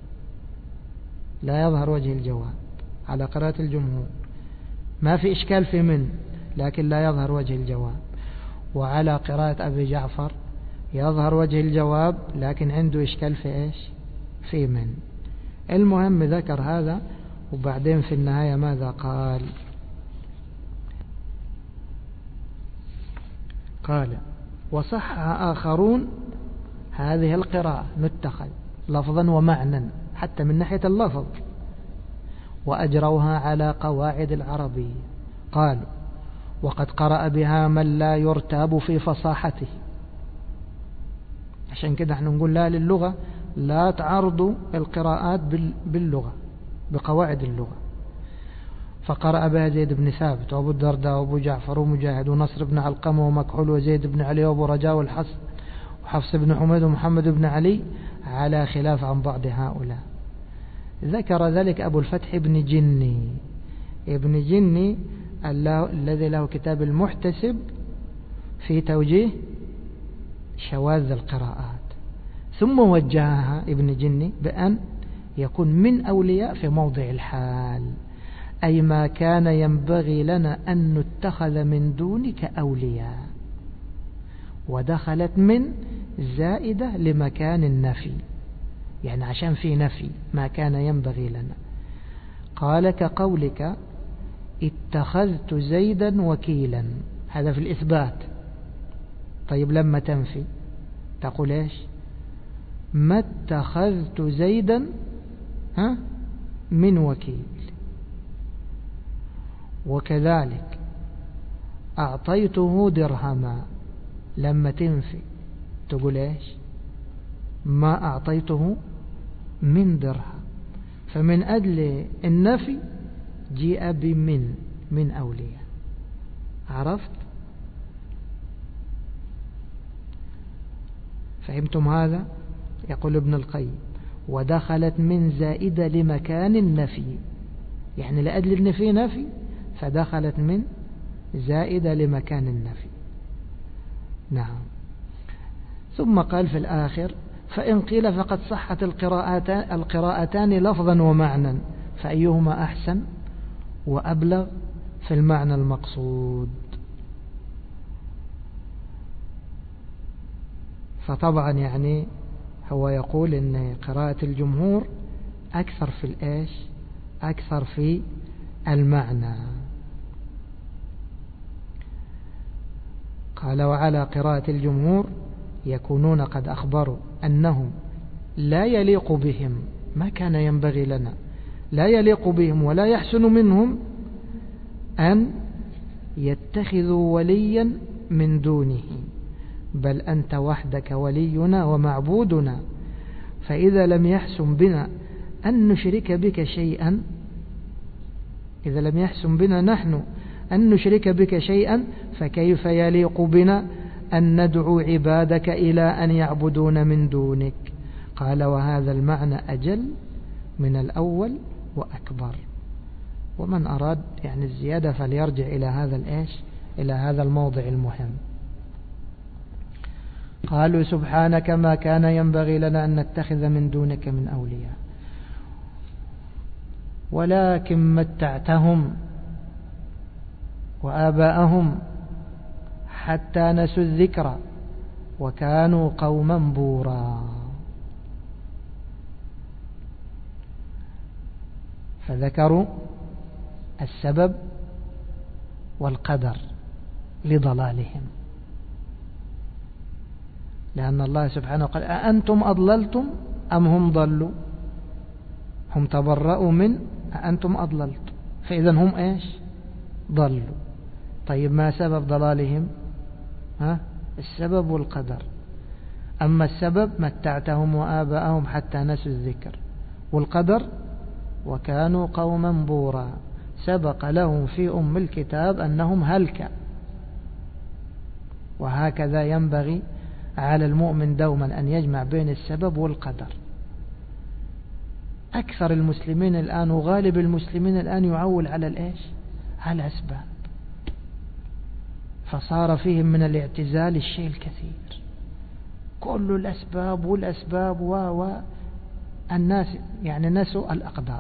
لا يظهر وجه الجواب. على قراءة الجمهور ما في إشكال في من، لكن لا يظهر وجه الجواب. وعلى قراءة أبي جعفر يظهر وجه الجواب لكن عنده إشكال في في من. المهم ذكر هذا، وبعدين في النهاية ماذا قال؟ قال وصح آخرون هذه القراءة نتخذ لفظا ومعنى، حتى من ناحية اللفظ، وأجروها على قواعد العربية. قالوا وقد قرأ بها من لا يرتاب في فصاحته. عشان كده احنا نقول لا للغة، لا تعرضوا القراءات باللغة بقواعد اللغة. فقرأ بها زيد بن ثابت وأبو الدرداء وأبو جعفر ومجاهد ونصر بن علقمة ومكحول وزيد بن علي وأبو رجاء والحسن وحفص بن حميد ومحمد بن علي، على خلاف عن بعض هؤلاء. ذكر ذلك أبو الفتح بن جني. ابن جني الذي له كتاب المحتسب في توجيه شواذ القراءات، ثم وجهها ابن جني بأن يكون من أولياء في موضع الحال، أي ما كان ينبغي لنا أن نتخذ من دونك أولياء. ودخلت من زائدة لمكان النفي، يعني عشان في نفي ما كان ينبغي لنا. قال كقولك اتخذت زيدا وكيلا، هذا في الإثبات. طيب لما تنفي تقول ايش؟ ما اتخذت زيدا من وكيل. وكذلك أعطيته درهما، لما تنفي تقول ايش؟ ما أعطيته من درهم. فمن أجل النفي جيء من أولياء. عرفت؟ فهمتم هذا؟ يقول ابن القيم ودخلت من زائدة لمكان النفي، يعني لأجل النفي نفي، فدخلت من زائدة لمكان النفي. نعم. ثم قال في الآخر فإن قيل فقد صحت القراءتان لفظا ومعنى، فأيهما أحسن وأبلغ في المعنى المقصود؟ فطبعا يعني هو يقول إن قراءة الجمهور أكثر في الإيش؟ أكثر في المعنى. قال وعلى قراءة الجمهور يكونون قد أخبروا أنهم لا يليق بهم ما كان ينبغي لنا، لا يليق بهم ولا يحسن منهم أن يتخذوا وليا من دونه، بل أنت وحدك ولينا ومعبودنا، فإذا لم يحسن بنا أن نشرك بك شيئا، إذا لم يحسن بنا نحن أن نشرك بك شيئا، فكيف يليق بنا أن ندعو عبادك إلى أن يعبدون من دونك؟ قال وهذا المعنى أجل من الأول وأكبر. ومن أراد يعني الزيادة فليرجع إلى هذا الإيش؟ إلى هذا الموضع المهم. قالوا سبحانك ما كان ينبغي لنا أن نتخذ من دونك من أولياء، ولكن متعتهم وآباءهم حتى نسوا الذكر وكانوا قوما بورا. فذكروا السبب والقدر لضلالهم، لأن الله سبحانه قال أأنتم أضللتم أم هم ضلوا؟ هم تبرأوا من أأنتم أضللتم، فإذا هم إيش؟ ضلوا. طيب ما سبب ضلالهم؟ السبب والقدر. أما السبب متعتهم وآباءهم حتى نسوا الذكر، والقدر وكانوا قوما بورا، سبق لهم في أم الكتاب أنهم هلك. وهكذا ينبغي على المؤمن دوما أن يجمع بين السبب والقدر. أكثر المسلمين الآن وغالب المسلمين الآن يعول على الإيش؟ على الأسباب، فصار فيهم من الاعتزال الشيء الكثير، كل الأسباب والأسباب الناس يعني نسوا الأقدار.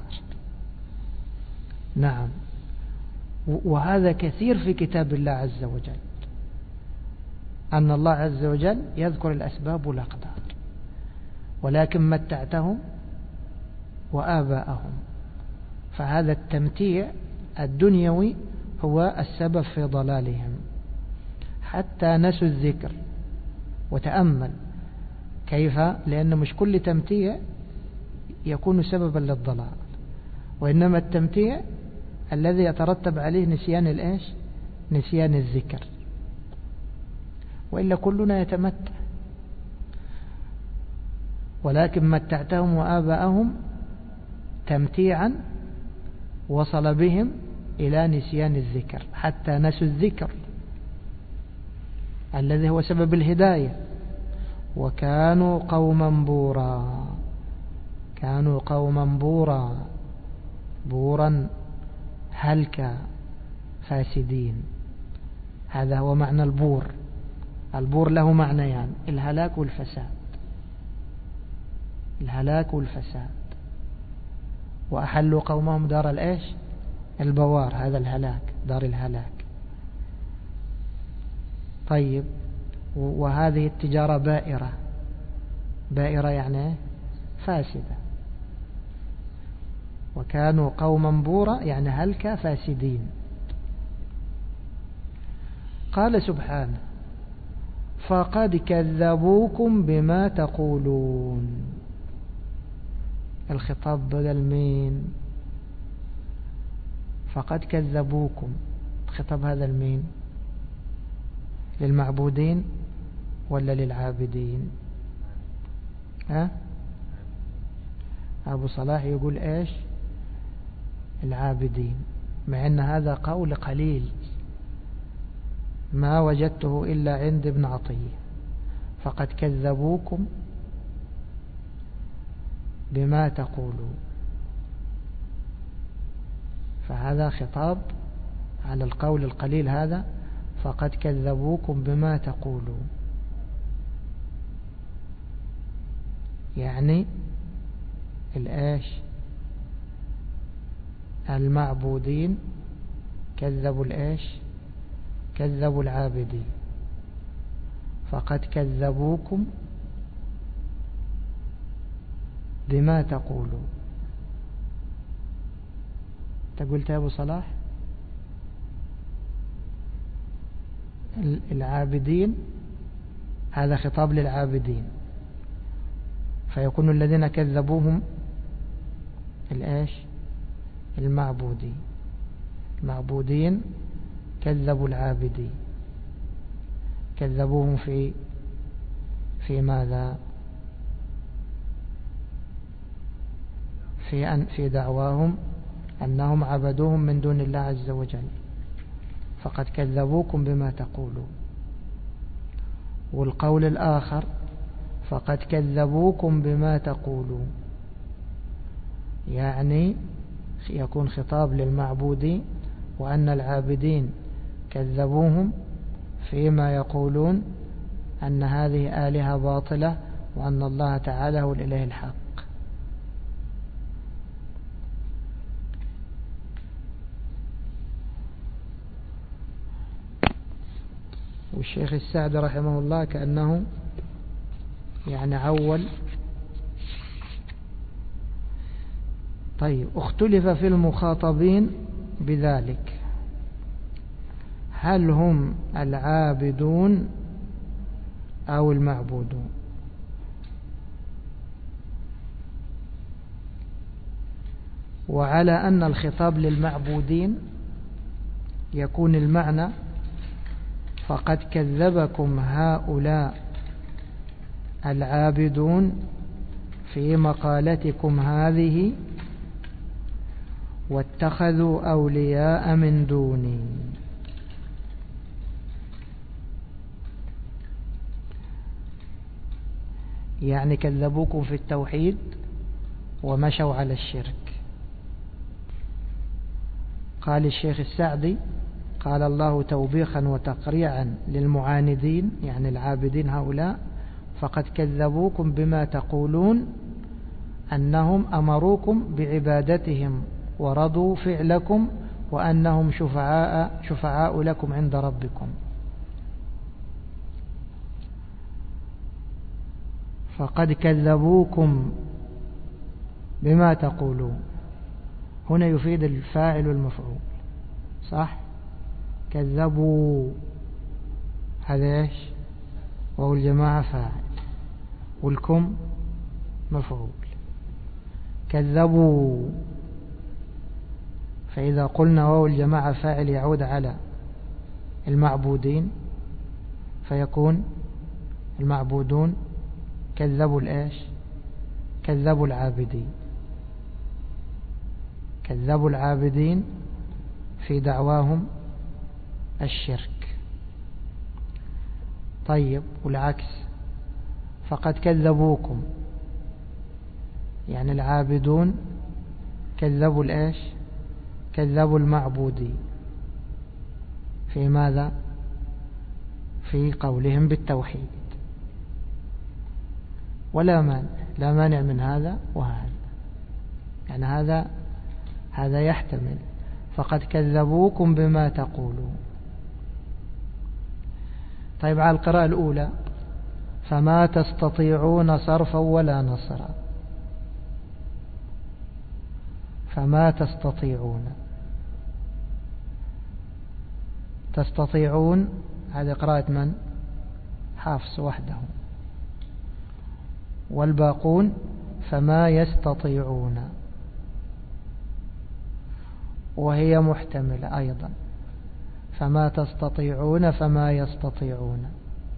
نعم، وهذا كثير في كتاب الله عز وجل، أن الله عز وجل يذكر الأسباب والأقدار، ولكن متعتهم وآباءهم، فهذا التمتيع الدنيوي هو السبب في ضلالهم حتى نسوا الذكر. وتأمل كيف، لأن مش كل تمتيع يكون سببا للضلال، وإنما التمتيع الذي يترتب عليه نسيان الإيش؟ نسيان الذكر، وإلا كلنا يتمتع، ولكن متعتهم وآباءهم تمتيعا وصل بهم إلى نسيان الذكر حتى نسوا الذكر الذي هو سبب الهداية. وكانوا قوما بورا، كانوا قوما بورا، بورا هلكا فاسدين. هذا هو معنى البور. البور له معنيان: الهلاك والفساد، الهلاك والفساد. وأحلوا قومهم دار الإيش؟ البوار، هذا الهلاك، دار الهلاك. طيب، وهذه التجارة بائرة، بائرة يعني فاسدة. وكانوا قوما بورا يعني هلك فاسدين. قال سبحانه: فقد كذبوكم بما تقولون. الخطاب بدل مين؟ فقد كذبوكم. الخطاب هذا المين؟ للمعبودين ولا للعابدين؟ أبو صلاح يقول إيش؟ العابدين، مع أن هذا قول قليل ما وجدته إلا عند ابن عطية. فقد كذبوكم بما تقولون، فهذا خطاب على القول القليل هذا: فقد كذبوكم بما تقولون، يعني الآش المعبودين كذبوا الآش، كذبوا العابدين. فقد كذبوكم بما تقولون. قلت يا أبو صلاح العابدين، هذا خطاب للعابدين، فيكون الذين كذبوهم الآش المعبودين، المعبودين كذبوا العابدين. كذبوهم في ماذا؟ في دعواهم أنهم عبدوهم من دون الله عز وجل. فقد كذبوكم بما تقولون. والقول الآخر: فقد كذبوكم بما تقولون، يعني يكون خطاب للمعبودين، وأن العابدين كذبوهم فيما يقولون أن هذه آلهة باطلة وأن الله تعالى هو الإله الحق. والشيخ السعد رحمه الله كأنه يعني عول. طيب، اختلف في المخاطبين بذلك، هل هم العابدون أو المعبودون؟ وعلى أن الخطاب للمعبودين يكون المعنى: فقد كذبكم هؤلاء العابدون في مقالتكم هذه واتخذوا أولياء من دوني. يعني كذبوكم في التوحيد ومشوا على الشرك. قال الشيخ السعدي: قال الله توبيخا وتقريعا للمعاندين، يعني العابدين هؤلاء: فقد كذبوكم بما تقولون، أنهم أمروكم بعبادتهم ورضوا فعلكم وأنهم شفعاء لكم عند ربكم. فقد كذبوكم بما تقولون، هنا يفيد الفاعل والمفعول، صح؟ كذبوا هذا ايش؟ وهو الجماعة فاعل، والكم مفعول. كذبوا فإذا قلنا واو الجماعة فاعل يعود على المعبودين فيكون المعبودون كذبوا الإيش؟ كذبوا العابدين، كذبوا العابدين في دعواهم الشرك. طيب والعكس، فقد كذبوكم، يعني العابدون كذبوا الإيش؟ كذبوا المعبودين في ماذا؟ في قولهم بالتوحيد. ولا مانع، لا مانع من هذا وهذا، يعني هذا يحتمل. فقد كذبوكم بما تقولون. طيب على القراءة الأولى فما تستطيعون صرفا ولا نصرا. فما تستطيعون، تستطيعون هذه قراءة من؟ حافص وحده. والباقون فما يستطيعون، وهي محتملة أيضا. فما تستطيعون فما يستطيعون.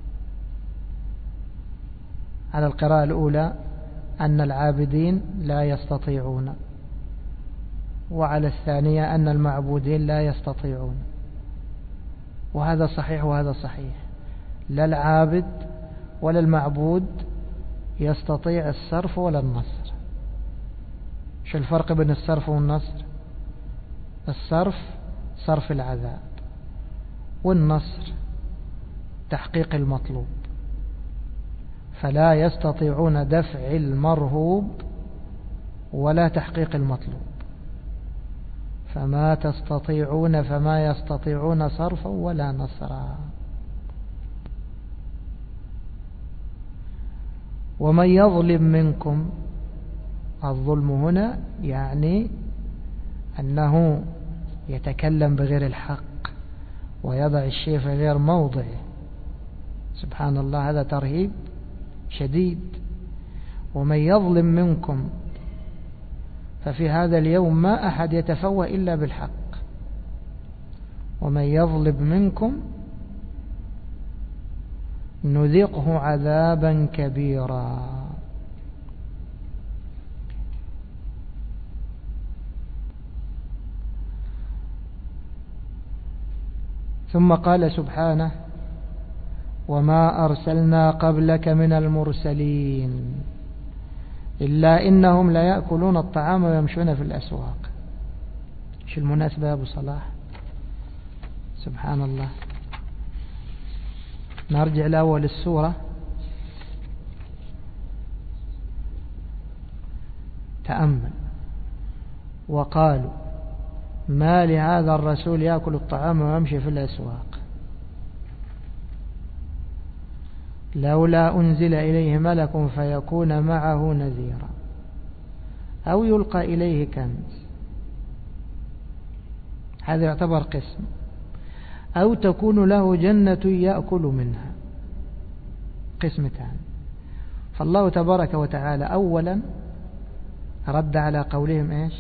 على القراءة الأولى أن العابدين لا يستطيعون، وعلى الثانية أن المعبودين لا يستطيعون. وهذا صحيح وهذا صحيح، لا العابد ولا المعبود يستطيع الصرف ولا النصر. شو الفرق بين الصرف والنصر؟ الصرف صرف العذاب، والنصر تحقيق المطلوب. فلا يستطيعون دفع المرهوب ولا تحقيق المطلوب. فما تستطيعون فما يستطيعون صرفا ولا نصرا. ومن يظلم منكم، الظلم هنا يعني أنه يتكلم بغير الحق ويضع الشيء في غير موضعه. سبحان الله، هذا ترهيب شديد. ومن يظلم منكم، ففي هذا اليوم ما أحد يتفوه إلا بالحق. ومن يظلم منكم نذقه عذابا كبيرا. ثم قال سبحانه: وما أرسلنا قبلك من المرسلين إلا إنهم ليأكلون الطعام ويمشون في الأسواق. شو المناسبة يا أبو صلاح؟ سبحان الله. نرجع لأول السورة. تأمل: وقالوا ما لهذا الرسول يأكل الطعام ويمشي في الأسواق لولا أنزل إليه ملك فيكون معه نذيرا أو يلقى إليه كنز. هذا يعتبر قسم. أو تكون له جنة يأكل منها، قسمتان. فالله تبارك وتعالى أولا رد على قولهم إيش؟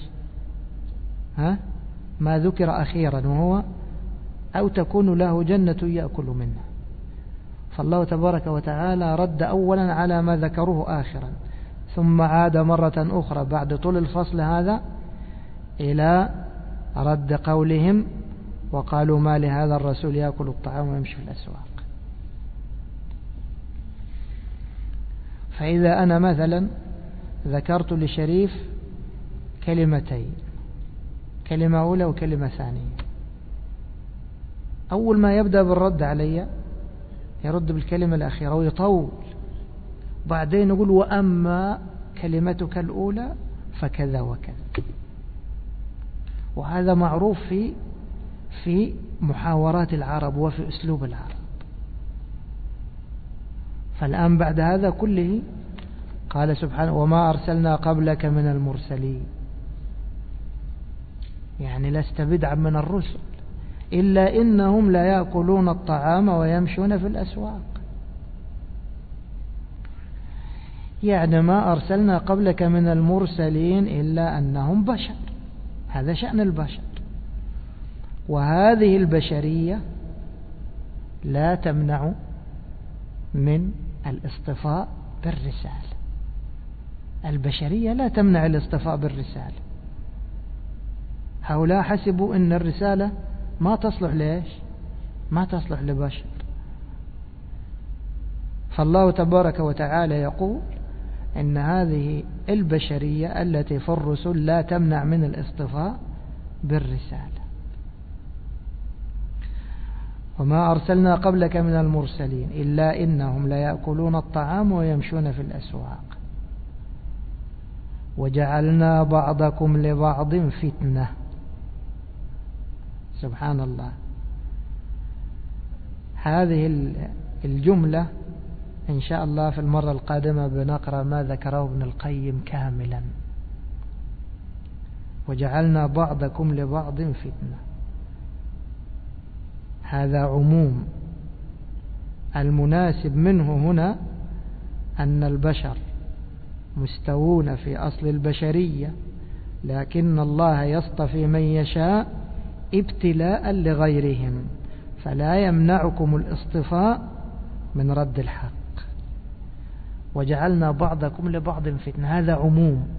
ما ذكر أخيرا، وهو أو تكون له جنة يأكل منها. فالله تبارك وتعالى رد أولا على ما ذكروه آخرا، ثم عاد مرة أخرى بعد طول الفصل هذا إلى رد قولهم وقالوا ما لهذا الرسول يأكل الطعام ويمشي في الأسواق. فإذا أنا مثلا ذكرت لشريف كلمتين، كلمة أولى وكلمة ثانية، أول ما يبدأ بالرد علي يرد بالكلمة الأخيرة ويطول، بعدين يقول وأما كلمتك الأولى فكذا وكذا. وهذا معروف في محاورات العرب وفي أسلوب العرب. فالآن بعد هذا كله قال سبحانه وما أرسلنا قبلك من المرسلين، يعني لست بدعا من الرسل إلا إنهم لا يأكلون الطعام ويمشون في الأسواق. يعني ما أرسلنا قبلك من المرسلين إلا أنهم بشر، هذا شأن البشر. وهذه البشرية لا تمنع من الاصطفاء بالرسالة. البشرية لا تمنع الاصطفاء بالرسالة. هؤلاء حسبوا أن الرسالة ما تصلح ليش؟ ما تصلح لبشر. فالله تبارك وتعالى يقول إن هذه البشرية التي في الرسل لا تمنع من الاصطفاء بالرسالة. وما أرسلنا قبلك من المرسلين إلا إنهم ليأكلون الطعام ويمشون في الأسواق وجعلنا بعضكم لبعض فتنة. سبحان الله. هذه الجملة إن شاء الله في المرة القادمة بنقرأ ما ذكره ابن القيم كاملا. وجعلنا بعضكم لبعض فتنة، هذا عموم. المناسب منه هنا أن البشر مستوون في أصل البشرية، لكن الله يصطفي من يشاء ابتلاء لغيرهم، فلا يمنعكم الاصطفاء من رد الحق. وجعلنا بعضكم لبعض فتنة، هذا عموم.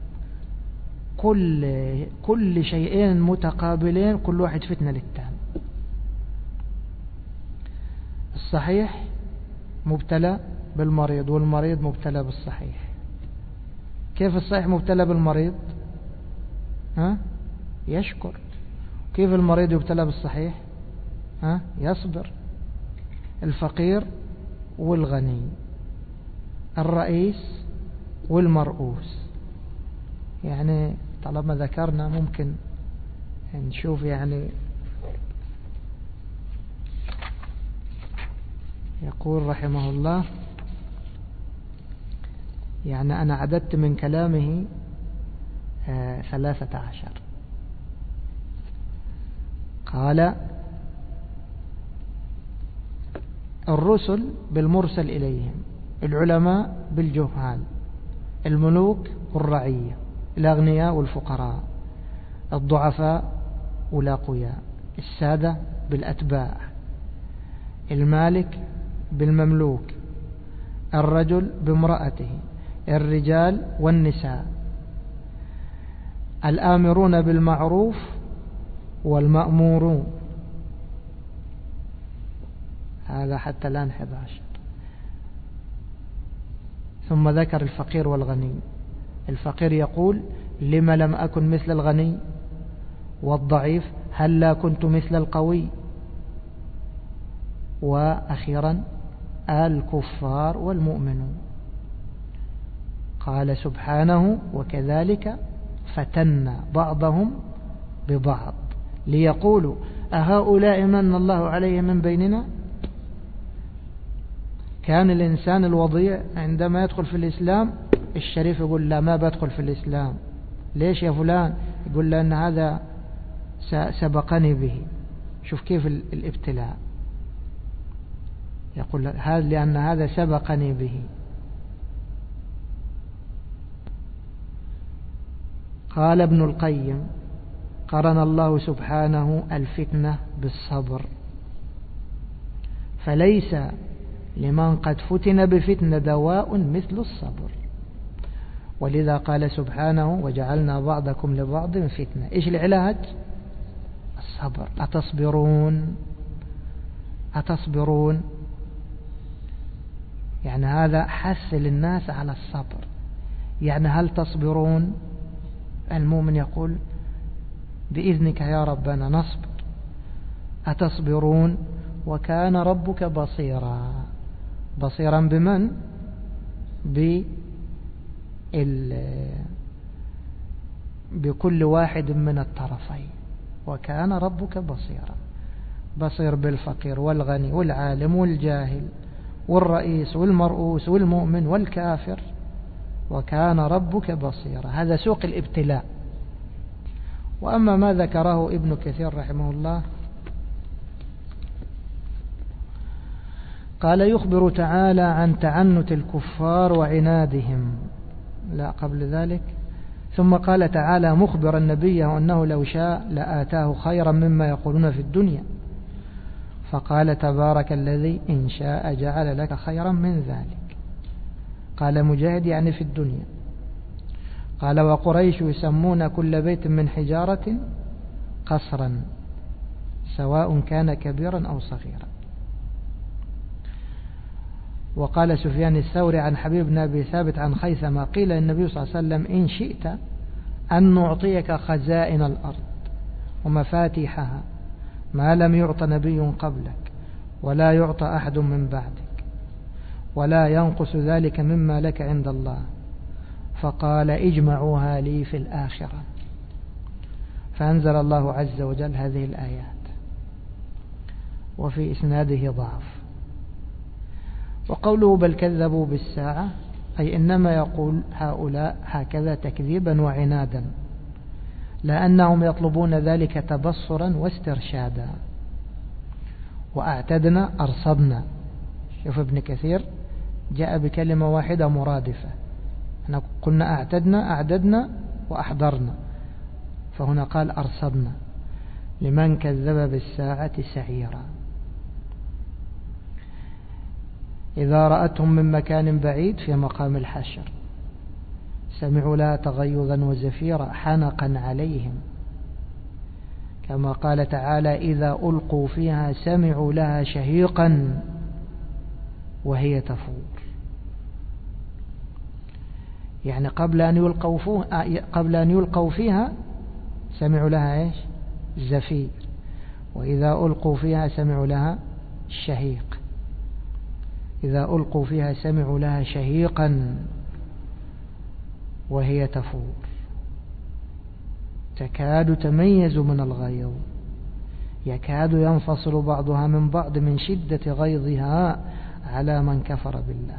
كل شيئين متقابلين كل واحد فتنة للتاني. الصحيح مبتلى بالمريض والمريض مبتلى بالصحيح. كيف الصحيح مبتلى بالمريض؟ يشكر. كيف المريض يبتلى بالصحيح؟ يصبر. الفقير والغني، الرئيس والمرؤوس. يعني طالما ذكرنا ممكن نشوف. يعني يقول رحمه الله، يعني أنا عددت من كلامه 13. قال: الرسل بالمرسل إليهم، العلماء بالجهال، الملوك والرعية، الأغنياء والفقراء، الضعفاء والأقوياء، السادة بالأتباع، المالك بالمملوك، الرجل بامرأته، الرجال والنساء، الآمرون بالمعروف والمأمورون. هذا حتى الآن 11. ثم ذكر الفقير والغني. الفقير يقول: لما لم أكن مثل الغني؟ والضعيف: هل لا كنت مثل القوي؟ وأخيرا الكفار والمؤمنون. قال سبحانه: وكذلك فتنا بعضهم ببعض ليقولوا أهؤلاء من الله عليهم من بيننا. كان الإنسان الوضيع عندما يدخل في الإسلام الشريف يقول: لا، ما بدخل في الإسلام. ليش يا فلان؟ يقول: لأن هذا سبقني به. شوف كيف الابتلاء. يقول: هذا لأن هذا سبقني به. قال ابن القيم: قرن الله سبحانه الفتنة بالصبر، فليس لمن قد فتن بفتنة دواء مثل الصبر. ولذا قال سبحانه: وجعلنا بعضكم لبعض فتنة. إيش العلاج؟ الصبر. أتصبرون؟ يعني هذا حث للناس على الصبر. يعني هل تصبرون؟ المؤمن يقول: بإذنك يا ربنا نصبر. أتصبرون؟ وكان ربك بصيرا. بصيرا بمن؟ بكل واحد من الطرفين. وكان ربك بصيرا. بصير بالفقير والغني والعالم والجاهل والرئيس والمرؤوس والمؤمن والكافر. وكان ربك بصيرا. هذا سوق الابتلاء. وأما ما ذكره ابن كثير رحمه الله، قال: يخبر تعالى عن تعنت الكفار وعنادهم. لا، قبل ذلك ثم قال تعالى مخبرا نبيه أنه لو شاء لآتاه خيرا مما يقولون في الدنيا، فقال تبارك الذي إن شاء جعل لك خيرا من ذلك. قال مجاهد يعني في الدنيا. قال وقريش يسمون كل بيت من حجارة قصرا سواء كان كبيرا أو صغيرا. وقال سفيان الثوري عن حبيب بن أبي ثابت عن خيثمة قيل النبي صلى الله عليه وسلم إن شئت أن نعطيك خزائن الأرض ومفاتيحها ما لم يعط نبي قبلك ولا يعطى أحد من بعدك ولا ينقص ذلك مما لك عند الله، فقال اجمعوها لي في الآخرة. فأنزل الله عز وجل هذه الآيات. وفي إسناده ضعف. وقوله بل كذبوا بالساعة أي إنما يقول هؤلاء هكذا تكذيبا وعنادا، لأنهم يطلبون ذلك تبصرا واسترشادا. وأعتدنا أرصدنا. شوف ابن كثير جاء بكلمة واحدة مرادفة. احنا قلنا أعتدنا أعددنا وأحضرنا، فهنا قال أرصدنا لمن كذب بالساعة سعيرا. إذا رأتهم من مكان بعيد في مقام الحشر سمعوا لها تغيظا وزفيرا حنقا عليهم، كما قال تعالى إذا ألقوا فيها سمعوا لها شهيقا وهي تفور. يعني قبل أن يلقوا فيها سمعوا لها إيش؟ زفير. وإذا ألقوا فيها سمعوا لها الشهيق. إذا ألقوا فيها سمعوا لها شهيقا وهي تفور تكاد تميز من الغيظ يكاد ينفصل بعضها من بعض من شدة غيظها على من كفر بالله.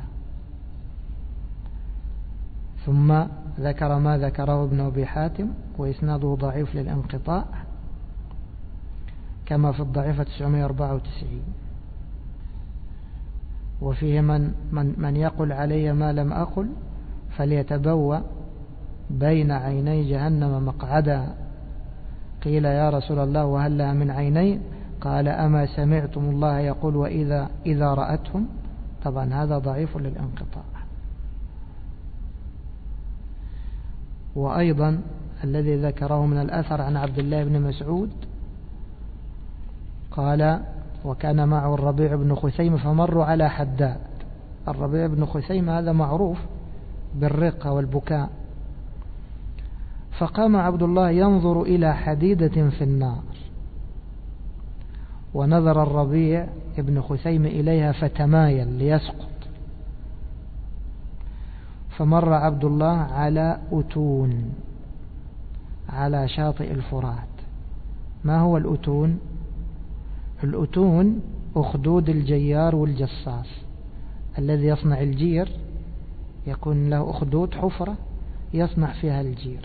ثم ذكر ما ذكره ابن أبي حاتم وإسناده ضعيف للانقطاع كما في الضعيفة 994. وفيه من يقل علي ما لم أقل فليتبوأ بين عيني جهنم مقعدا. قيل يا رسول الله وهل لها من عينين؟ قال أما سمعتم الله يقول وإذا رأتهم؟ طبعا هذا ضعيف للانقطاع. وأيضا الذي ذكره من الأثر عن عبد الله بن مسعود قال وكان معه الربيع بن خثيم فمروا على حداد. الربيع بن خثيم هذا معروف بالرقة والبكاء. فقام عبد الله ينظر إلى حديدة في النار ونظر الربيع بن خثيم إليها فتمايل ليسقط. فمر عبد الله على أتون على شاطئ الفرات. ما هو الأتون؟ الأتون أخدود الجيار والجصاص الذي يصنع الجير، يكون له أخدود حفرة يصنع فيها الجير.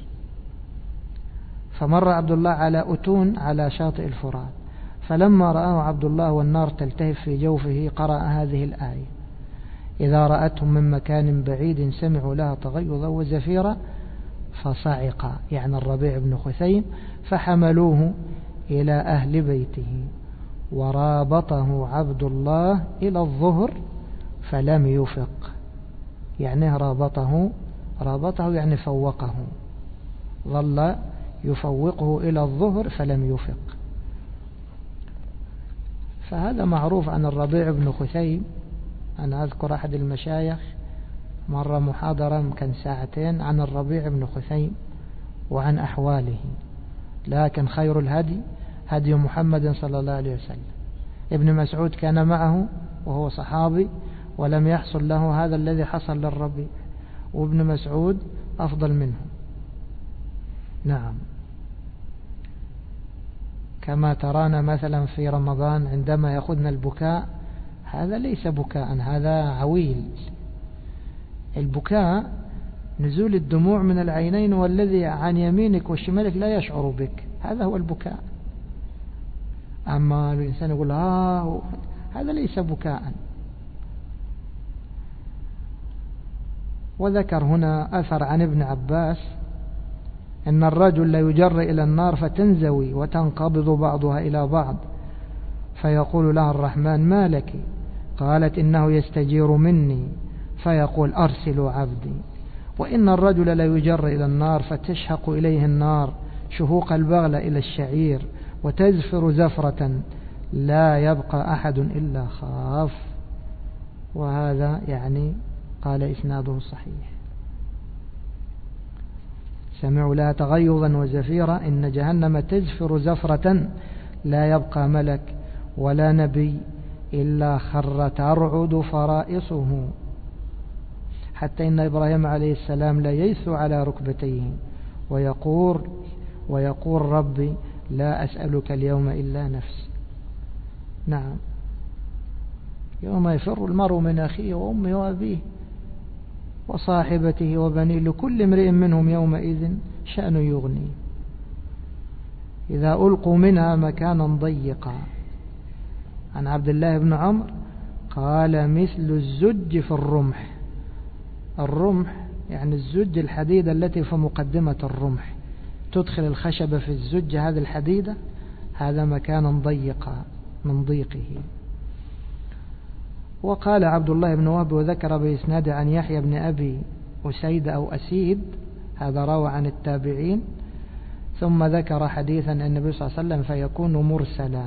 فمر عبد الله على أتون على شاطئ الفرات، فلما رآه عبد الله والنار تلتهب في جوفه قرأ هذه الآية إذا رأتهم من مكان بعيد سمعوا لها تغيظا وزفيرا فصعق، يعني الربيع بن خثيم، فحملوه إلى أهل بيته ورابطه عبد الله إلى الظهر فلم يفق. يعني رابطه يعني فوقه، ظل يفوقه إلى الظهر فلم يفق. فهذا معروف عن الربيع بن خثيم. أنا أذكر أحد المشايخ مرة محاضرة يمكن ساعتين عن الربيع بن خثيم وعن أحواله، لكن خير الهدي هدي محمد صلى الله عليه وسلم. ابن مسعود كان معه وهو صحابي ولم يحصل له هذا الذي حصل للربيع، وابن مسعود أفضل منه. نعم، كما ترانا مثلا في رمضان عندما يأخذنا البكاء، هذا ليس بكاء، هذا عويل. البكاء نزول الدموع من العينين والذي عن يمينك وشمالك لا يشعر بك، هذا هو البكاء. أما الإنسان يقول هذا ليس بكاء. وذكر هنا أثر عن ابن عباس إن الرجل لا يجر إلى النار فتنزوي وتنقبض بعضها إلى بعض، فيقول لها الرحمن: ما لك؟ قالت: إنه يستجير مني. فيقول: أرسلوا عبدي. وإن الرجل لا يجر إلى النار فتشهق إليه النار شهوق البغل إلى الشعير، وتزفر زفرة لا يبقى أحد إلا خاف. وهذا يعني قال إسناده صحيح. سمعوا لها تغيظا وزفيرا، إن جهنم تزفر زفرة لا يبقى ملك ولا نبي إلا خر ترعد فرائصه، حتى إن إبراهيم عليه السلام لا ييث على ركبتيه ويقول ربي لا أسألك اليوم إلا نفسي. نعم، يوم يفر المرء من أخيه وأمه وأبيه وصاحبته وبنيه، لكل امرئ منهم يومئذ شأن يغني. إذا ألقوا منها مكانا ضيقا. عن عبد الله بن عمرو قال: مثل الزج في الرمح. الرمح يعني الزج، الحديدة التي في مقدمة الرمح، تدخل الخشبة في الزج هذه الحديدة، هذا مكانا ضيقا من ضيقه. وقال عبد الله بن وهب وذكر بإسناد عن يحيى بن أبي أسيد أو أسيد، هذا روى عن التابعين، ثم ذكر حديثا النبي صلى الله عليه وسلم فيكون مرسلا.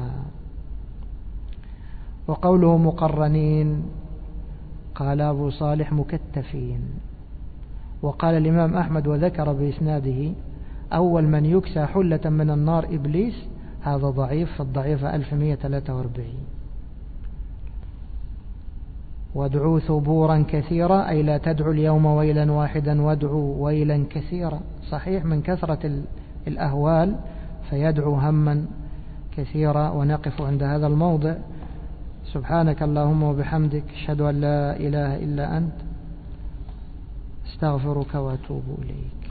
وقوله مقرنين قال أبو صالح مكتفين. وقال الإمام أحمد وذكر بإسناده: أول من يكسى حلة من النار إبليس. هذا ضعيف، في الضعيفة 1143. وادعوا ثبورا كثيرا، أي لا تدعوا اليوم ويلا واحدا وادعوا ويلا كثيرا. صحيح من كثرة الأهوال فيدعو هما كثيرا. ونقف عند هذا الموضع. سبحانك اللهم وبحمدك، أشهد أن لا إله إلا أنت، استغفرك وأتوب إليك.